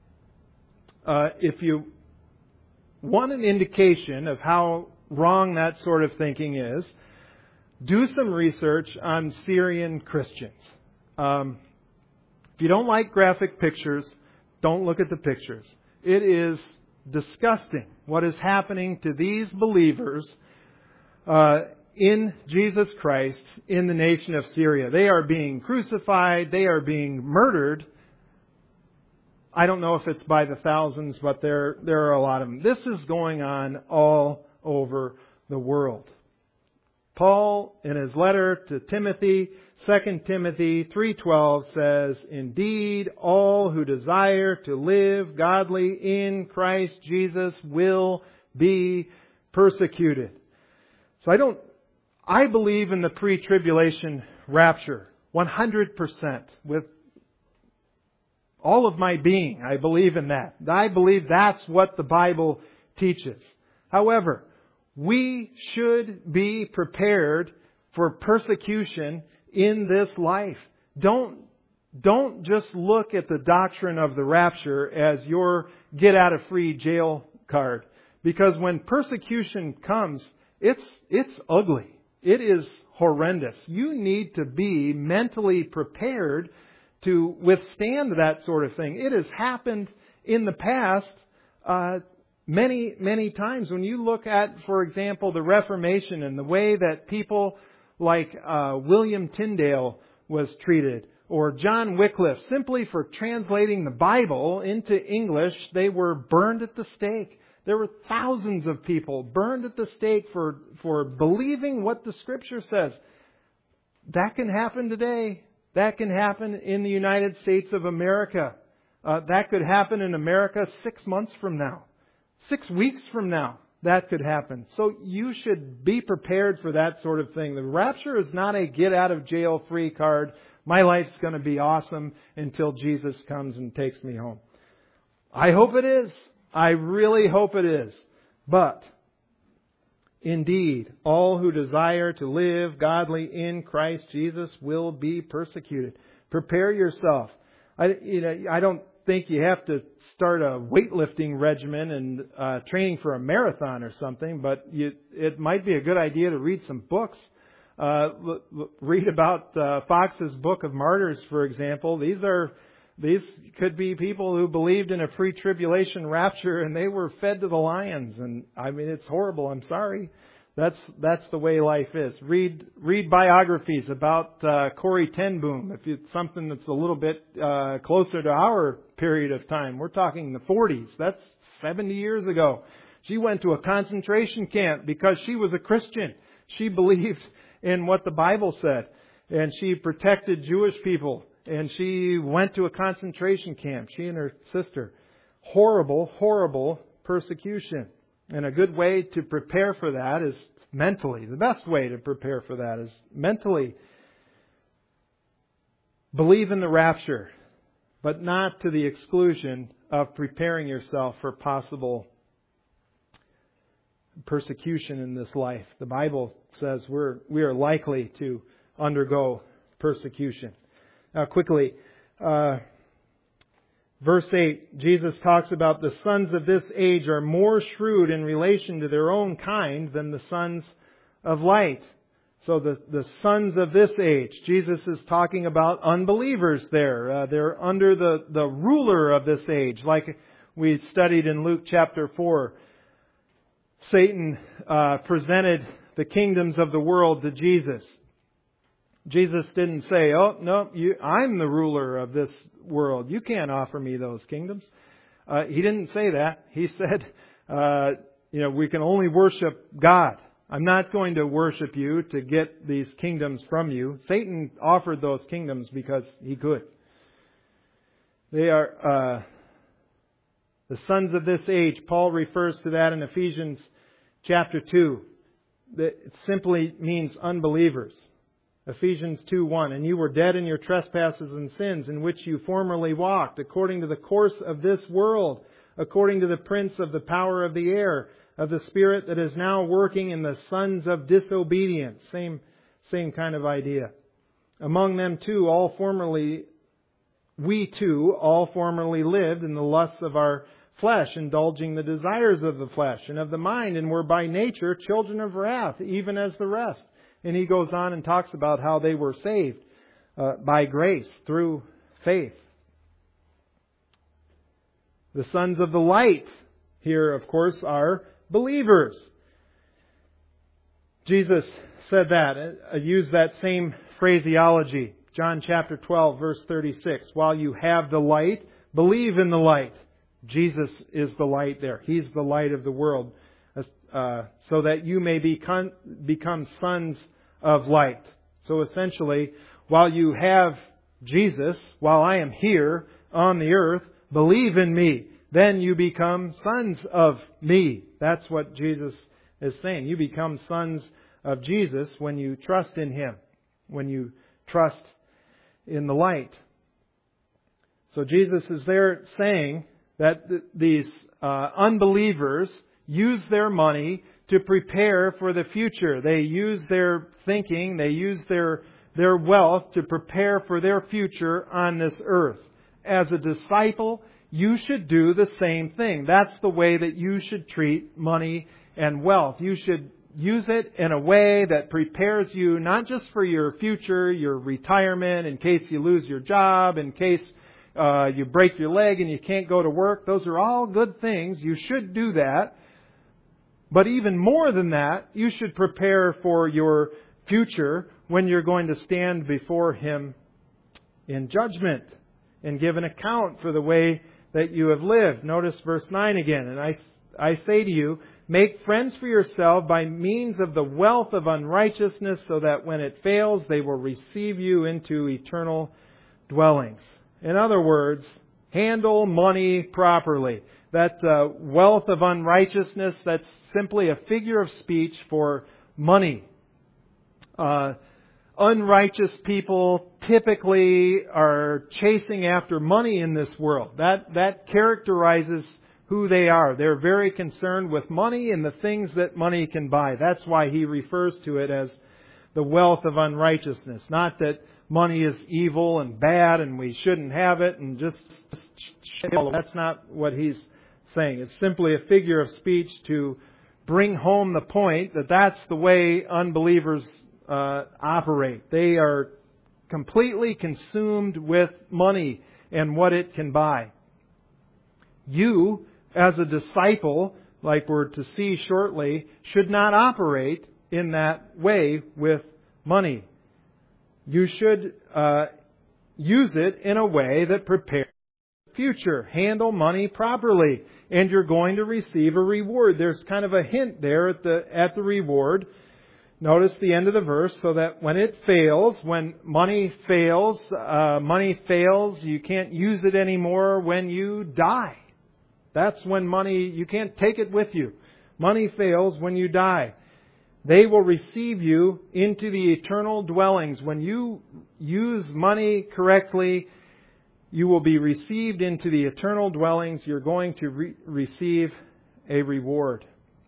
Uh, if you want an indication of how wrong that sort of thinking is, do some research on Syrian Christians. Um, if you don't like graphic pictures, don't look at the pictures. It is disgusting what is happening to these believers uh, in Jesus Christ in the nation of Syria. They are being crucified. They are being murdered. I don't know if it's by the thousands, but there, there are a lot of them. This is going on all over the world. Paul, in his letter to Timothy, Second Timothy three twelve says, "Indeed, all who desire to live godly in Christ Jesus will be persecuted." So I don't, I believe in the pre-tribulation rapture, one hundred percent. With all of my being, I believe in that. I believe that's what the Bible teaches. However, we should be prepared for persecution in this life. Don't, don't just look at the doctrine of the rapture as your get out of free jail card. Because when persecution comes, it's, it's ugly. It is horrendous. You need to be mentally prepared to withstand that sort of thing. It has happened in the past, uh, many, many times when you look at, for example, the Reformation and the way that people like uh, William Tyndale was treated, or John Wycliffe, simply for translating the Bible into English, they were burned at the stake. There were thousands of people burned at the stake for, for believing what the Scripture says. That can happen today. That can happen in the United States of America. Uh, that could happen in America six months from now. Six weeks from now, that could happen. So you should be prepared for that sort of thing. The rapture is not a get-out-of-jail-free card. My life's going to be awesome until Jesus comes and takes me home. I hope it is. I really hope it is. But, indeed, all who desire to live godly in Christ Jesus will be persecuted. Prepare yourself. I, you know, I don't think you have to start a weightlifting regimen and uh, training for a marathon or something, but you, it might be a good idea to read some books. Uh, l- l- read about uh, Fox's Book of Martyrs, for example. These are these could be people who believed in a pre-tribulation rapture, and they were fed to the lions. And I mean, it's horrible. I'm sorry. That's that's the way life is. Read read biographies about uh, Corrie ten Boom. If it's something that's a little bit uh, closer to our period of time, we're talking the forties. That's seventy years ago. She went to a concentration camp because she was a Christian. She believed in what the Bible said, and she protected Jewish people. And she went to a concentration camp. She and her sister. Horrible, horrible persecution. And a good way to prepare for that is mentally. The best way to prepare for that is mentally. Believe in the rapture, but not to the exclusion of preparing yourself for possible persecution in this life. The Bible says we're we are likely to undergo persecution. Now, quickly, uh, verse eight, Jesus talks about the sons of this age are more shrewd in relation to their own kind than the sons of light. So the, the sons of this age, Jesus is talking about unbelievers there. Uh, they're under the, the ruler of this age, like we studied in Luke chapter four. Satan uh, presented the kingdoms of the world to Jesus. Jesus didn't say, oh, no, you, I'm the ruler of this world. You can't offer me those kingdoms. Uh, he didn't say that. He said, uh, you know, we can only worship God. I'm not going to worship you to get these kingdoms from you. Satan offered those kingdoms because he could. They are uh, the sons of this age. Paul refers to that in Ephesians chapter two. It simply means unbelievers. Ephesians two one, and you were dead in your trespasses and sins in which you formerly walked, according to the course of this world, according to the prince of the power of the air, of the spirit that is now working in the sons of disobedience. Same, same kind of idea. Among them too, all formerly, we too, all formerly lived in the lusts of our flesh, indulging the desires of the flesh and of the mind, and were by nature children of wrath, even as the rest. And he goes on and talks about how they were saved uh, by grace through faith. The sons of the light here, of course, are believers. Jesus said that, uh, used that same phraseology. John chapter twelve, verse thirty-six. While you have the light, believe in the light. Jesus is the light there. He's the light of the world. Uh, so that you may become, become sons of light. So essentially, while you have Jesus, while I am here on the earth, believe in me. Then you become sons of me. That's what Jesus is saying. You become sons of Jesus when you trust in Him, when you trust in the light. So Jesus is there saying that th- these uh, unbelievers use their money to prepare for the future. They use their thinking, they use their, their wealth to prepare for their future on this earth. As a disciple, you should do the same thing. That's the way that you should treat money and wealth. You should use it in a way that prepares you not just for your future, your retirement, in case you lose your job, in case uh, you break your leg and you can't go to work. Those are all good things. You should do that. But even more than that, you should prepare for your future when you're going to stand before Him in judgment and give an account for the way that you have lived. Notice verse nine again. And I, I say to you, make friends for yourself by means of the wealth of unrighteousness, so that when it fails, they will receive you into eternal dwellings. In other words, handle money properly. That uh, wealth of unrighteousness, that's simply a figure of speech for money. Uh, unrighteous people typically are chasing after money in this world. That that characterizes who they are. They're very concerned with money and the things that money can buy. That's why he refers to it as the wealth of unrighteousness. Not that money is evil and bad and we shouldn't have it and just... That's not what he's saying. It's simply a figure of speech to bring home the point that that's the way unbelievers uh, operate. They are completely consumed with money and what it can buy. You, as a disciple, like we're to see shortly, should not operate in that way with money. You should uh, use it in a way that prepares the future. Handle money properly, and you're going to receive a reward. There's kind of a hint there at the at the reward. Notice the end of the verse, so that when it fails, when money fails, uh, money fails, you can't use it anymore when you die. That's when money, you can't take it with you. Money fails when you die. They will receive you into the eternal dwellings. When you use money correctly, you will be received into the eternal dwellings. You're going to re- receive a reward.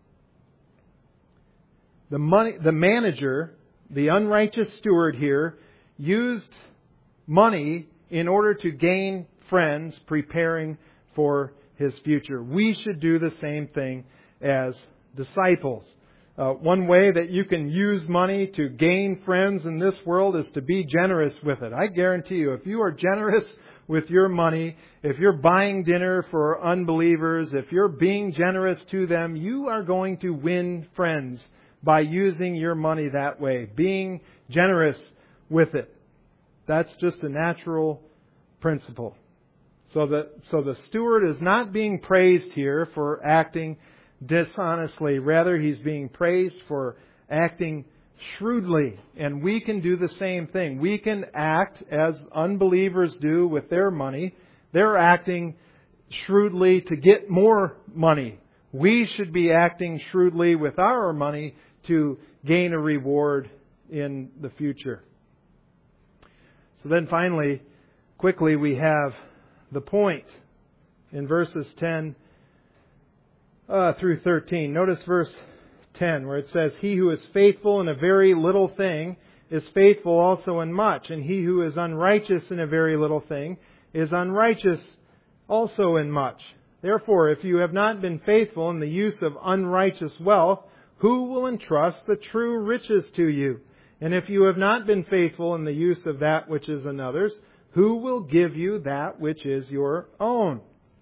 The money, the manager, the unrighteous steward here, used money in order to gain friends, preparing for his future. We should do the same thing as disciples. Uh, one way that you can use money to gain friends in this world is to be generous with it. I guarantee you, if you are generous with your money, if you're buying dinner for unbelievers, if you're being generous to them, you are going to win friends by using your money that way, being generous with it. That's just a natural principle. So the, so the steward is not being praised here for acting dishonestly. Rather, he's being praised for acting shrewdly. And we can do the same thing. We can act as unbelievers do with their money. They're acting shrewdly to get more money. We should be acting shrewdly with our money to gain a reward in the future. So then finally, quickly, we have the point in verses ten uh, through thirteen. Notice verse ten where it says, "He who is faithful in a very little thing is faithful also in much, and he who is unrighteous in a very little thing is unrighteous also in much. Therefore, if you have not been faithful in the use of unrighteous wealth, who will entrust the true riches to you? And if you have not been faithful in the use of that which is another's, who will give you that which is your own?"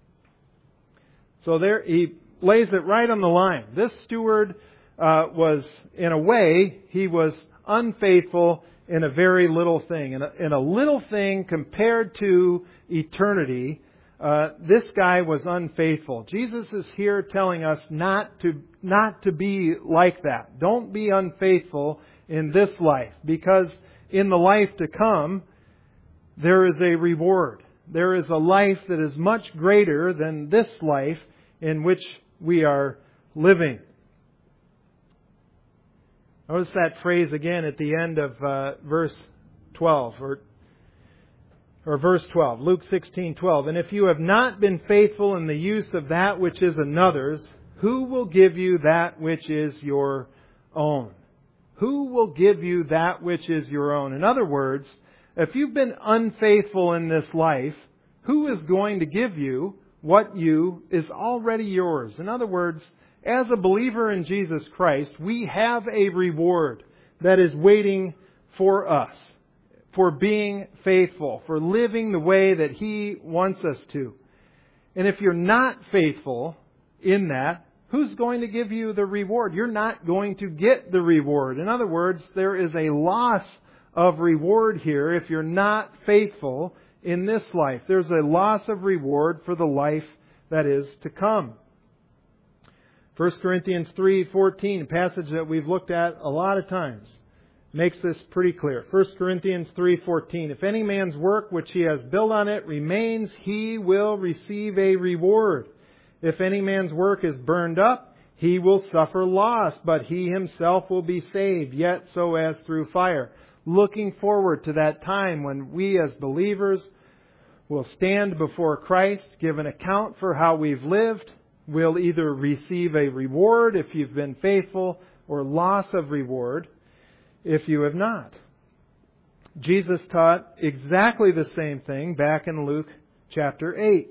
So there he lays it right on the line. This steward uh, was, in a way, he was unfaithful in a very little thing. In a, in a little thing compared to eternity, uh, this guy was unfaithful. Jesus is here telling us not to not to be like that. Don't be unfaithful in this life, because in the life to come, there is a reward. There is a life that is much greater than this life in which we are living. Notice that phrase again at the end of uh, verse twelve, or or verse twelve, Luke sixteen twelve. "And if you have not been faithful in the use of that which is another's, who will give you that which is your own?" Who will give you that which is your own? In other words, if you've been unfaithful in this life, who is going to give you what you is already yours? In other words, as a believer in Jesus Christ, we have a reward that is waiting for us for being faithful, for living the way that He wants us to. And if you're not faithful in that, who's going to give you the reward? You're not going to get the reward. In other words, there is a loss of reward here if you're not faithful in this life. There's a loss of reward for the life that is to come. First Corinthians three fourteen, a passage that we've looked at a lot of times, makes this pretty clear. First Corinthians three fourteen, if any man's work which he has built on it remains, he will receive a reward. If any man's work is burned up, he will suffer loss, but he himself will be saved, yet so as through fire. Looking forward to that time when we as believers will stand before Christ, give an account for how we've lived. We'll either receive a reward if you've been faithful, or loss of reward if you have not. Jesus taught exactly the same thing back in Luke chapter eight.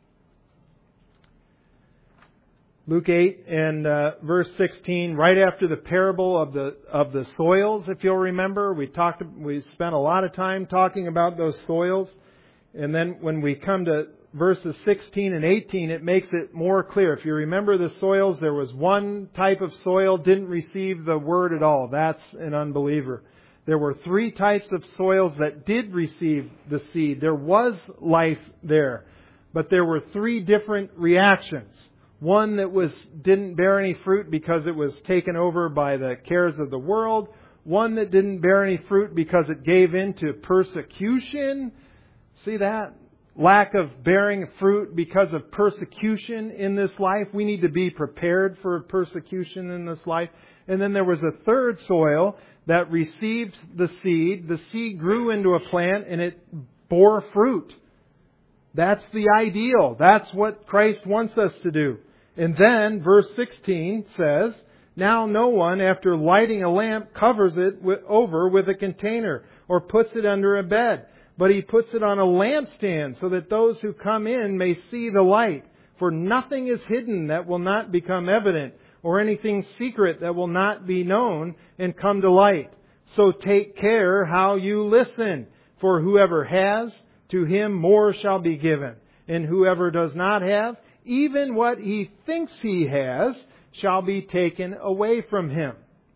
Luke eight and uh, verse sixteen, right after the parable of the of the soils, if you'll remember, we talked we spent a lot of time talking about those soils, and then when we come to verses sixteen and eighteen, it makes it more clear. If you remember the soils, there was one type of soil didn't receive the word at all. That's an unbeliever. There were three types of soils that did receive the seed. There was life there, but there were three different reactions. One that was didn't bear any fruit because it was taken over by the cares of the world. One that didn't bear any fruit because it gave in to persecution. See that? Lack of bearing fruit because of persecution in this life. We need to be prepared for persecution in this life. And then there was a third soil that received the seed. The seed grew into a plant and it bore fruit. That's the ideal. That's what Christ wants us to do. And then verse sixteen says, now no one, after lighting a lamp, covers it over with a container or puts it under a bed. But he puts it on a lampstand so that those who come in may see the light. For nothing is hidden that will not become evident, or anything secret that will not be known and come to light. So take care how you listen. For whoever has, to him more shall be given. And whoever does not have, even what he thinks he has, shall be taken away from him.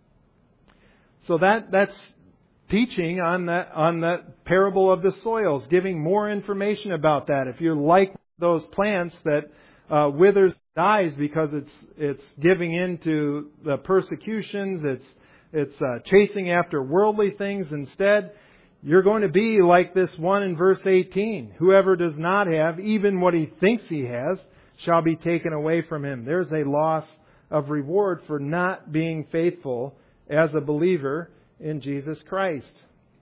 So that that's teaching on that on that parable of the soils, giving more information about that. If you're like those plants that uh, withers, dies because it's it's giving in to the persecutions, it's it's uh, chasing after worldly things instead, you're going to be like this one in verse eighteen. Whoever does not have, even what he thinks he has, shall be taken away from him. There's a loss of reward for not being faithful as a believer in Jesus Christ.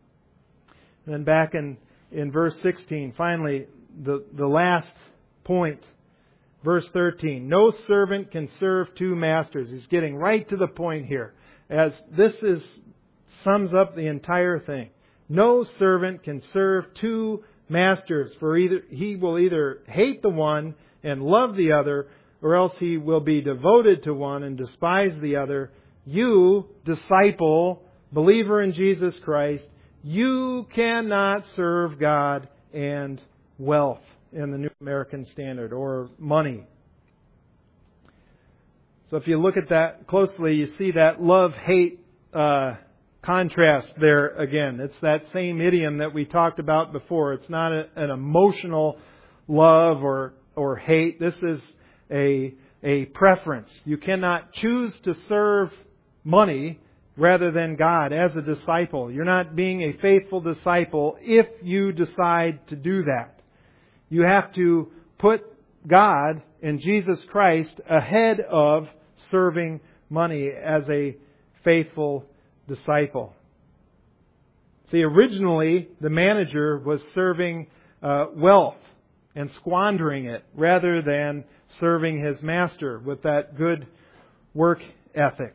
And then back in, in verse sixteen, finally, the, the last point. Verse thirteen, no servant can serve two masters. He's getting right to the point here, as this is sums up the entire thing. No servant can serve two masters, for either he will either hate the one and love the other, or else he will be devoted to one and despise the other. You, disciple, believer in Jesus Christ, you cannot serve God and wealth in the New American Standard, or money. So if you look at that closely, you see that love-hate uh, contrast there again. It's that same idiom that we talked about before. It's not a, an emotional love or or hate. This is a a preference. You cannot choose to serve money rather than God as a disciple. You're not being a faithful disciple if you decide to do that. You have to put God and Jesus Christ ahead of serving money as a faithful disciple. See, originally the manager was serving uh, wealth and squandering it rather than serving his master with that good work ethic.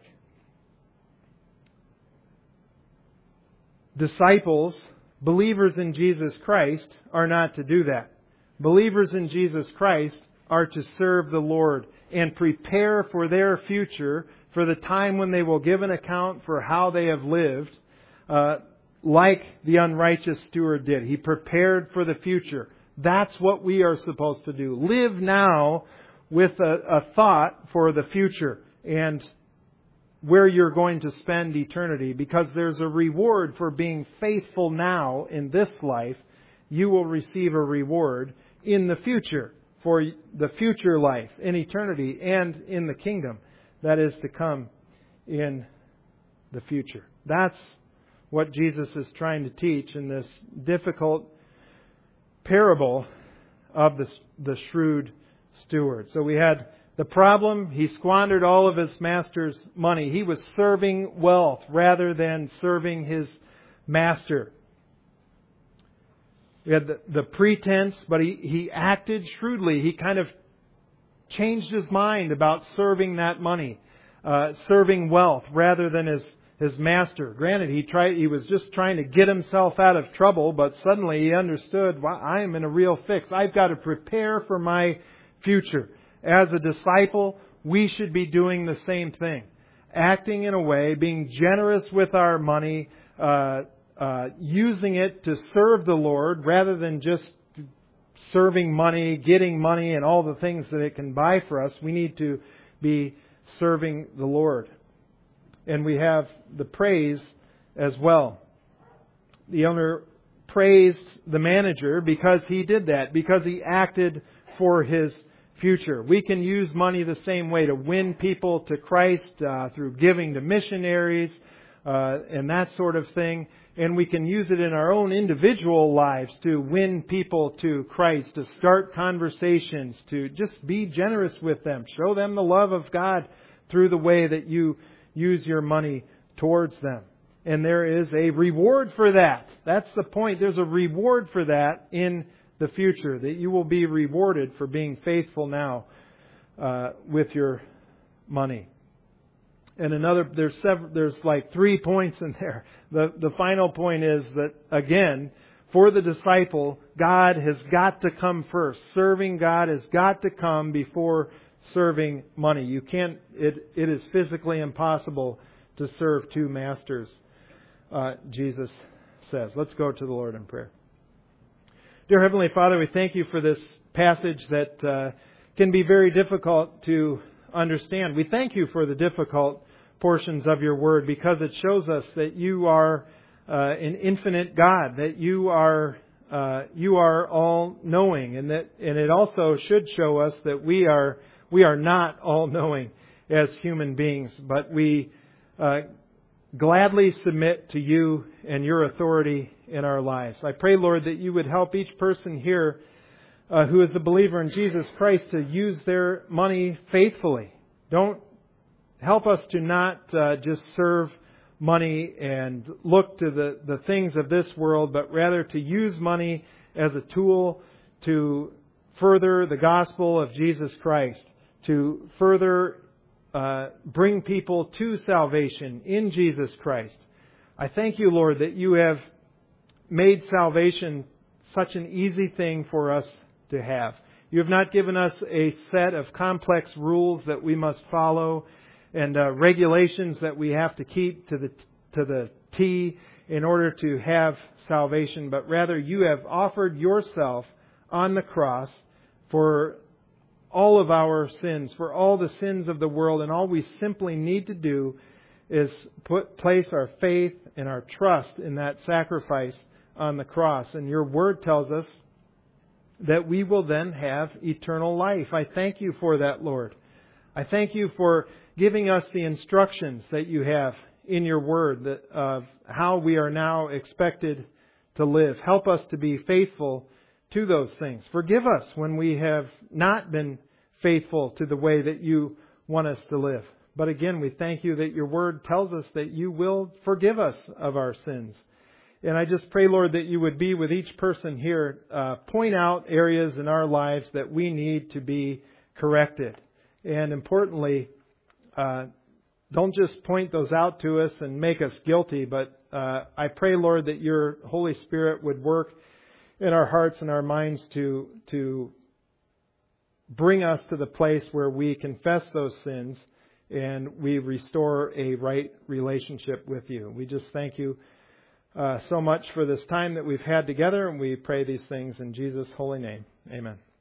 Disciples, believers in Jesus Christ, are not to do that. Believers in Jesus Christ are to serve the Lord and prepare for their future, for the time when they will give an account for how they have lived. Uh, like the unrighteous steward did. He prepared for the future. That's what we are supposed to do. Live now with a, a thought for the future and where you're going to spend eternity, because there's a reward for being faithful now in this life. You will receive a reward in the future for the future life, in eternity, and in the kingdom that is to come in the future. That's what Jesus is trying to teach in this difficult parable of the, the shrewd steward. So we had the problem. He squandered all of his master's money. He was serving wealth rather than serving his master. We had the, the pretense, but he, he acted shrewdly. He kind of changed his mind about serving that money, uh, serving wealth rather than his, his master. Granted, he tried, he was just trying to get himself out of trouble, but suddenly he understood, well, I am in a real fix. I've got to prepare for my future. As a disciple, we should be doing the same thing. Acting in a way, being generous with our money, uh, uh, using it to serve the Lord rather than just serving money, getting money, and all the things that it can buy for us. We need to be serving the Lord. And we have the praise as well. The owner praised the manager because he did that, because he acted for his future. We can use money the same way to win people to Christ uh, through giving to missionaries uh, and that sort of thing. And we can use it in our own individual lives to win people to Christ, to start conversations, to just be generous with them. Show them the love of God through the way that you use your money towards them. And there is a reward for that. That's the point. There's a reward for that in the future, that you will be rewarded for being faithful now uh, with your money. And another, there's several, there's like three points in there. The the final point is that, again, for the disciple, God has got to come first. Serving God has got to come before serving money. You can't, it, it is physically impossible to serve two masters, uh, Jesus says. Let's go to the Lord in prayer. Dear Heavenly Father, we thank You for this passage that uh, can be very difficult to understand. We thank You for the difficult portions of Your Word, because it shows us that You are uh, an infinite God, that You are uh, You are all-knowing, and that and it also should show us that we are we are not all-knowing as human beings, but we uh, gladly submit to You and Your authority in our lives. I pray, Lord, that You would help each person here uh, who is a believer in Jesus Christ to use their money faithfully. Don't help us to not uh, just serve money and look to the, the things of this world, but rather to use money as a tool to further the gospel of Jesus Christ, to further uh, bring people to salvation in Jesus Christ. I thank You, Lord, that You have made salvation such an easy thing for us to have. You have not given us a set of complex rules that we must follow and uh, regulations that we have to keep to the to the T in order to have salvation, but rather You have offered Yourself on the cross for all of our sins, for all the sins of the world, and all we simply need to do is put place our faith and our trust in that sacrifice on the cross. And Your Word tells us that we will then have eternal life. I thank You for that, Lord. I thank You for giving us the instructions that You have in Your Word that, of how we are now expected to live. Help us to be faithful to those things. Forgive us when we have not been faithful to the way that You want us to live. But again, we thank You that Your Word tells us that You will forgive us of our sins. And I just pray, Lord, that You would be with each person here. Uh, point out areas in our lives that we need to be corrected. And importantly, uh, don't just point those out to us and make us guilty, but uh, I pray, Lord, that Your Holy Spirit would work in our hearts and our minds to to bring us to the place where we confess those sins and we restore a right relationship with You. We just thank You uh, so much for this time that we've had together, and we pray these things in Jesus' holy name. Amen.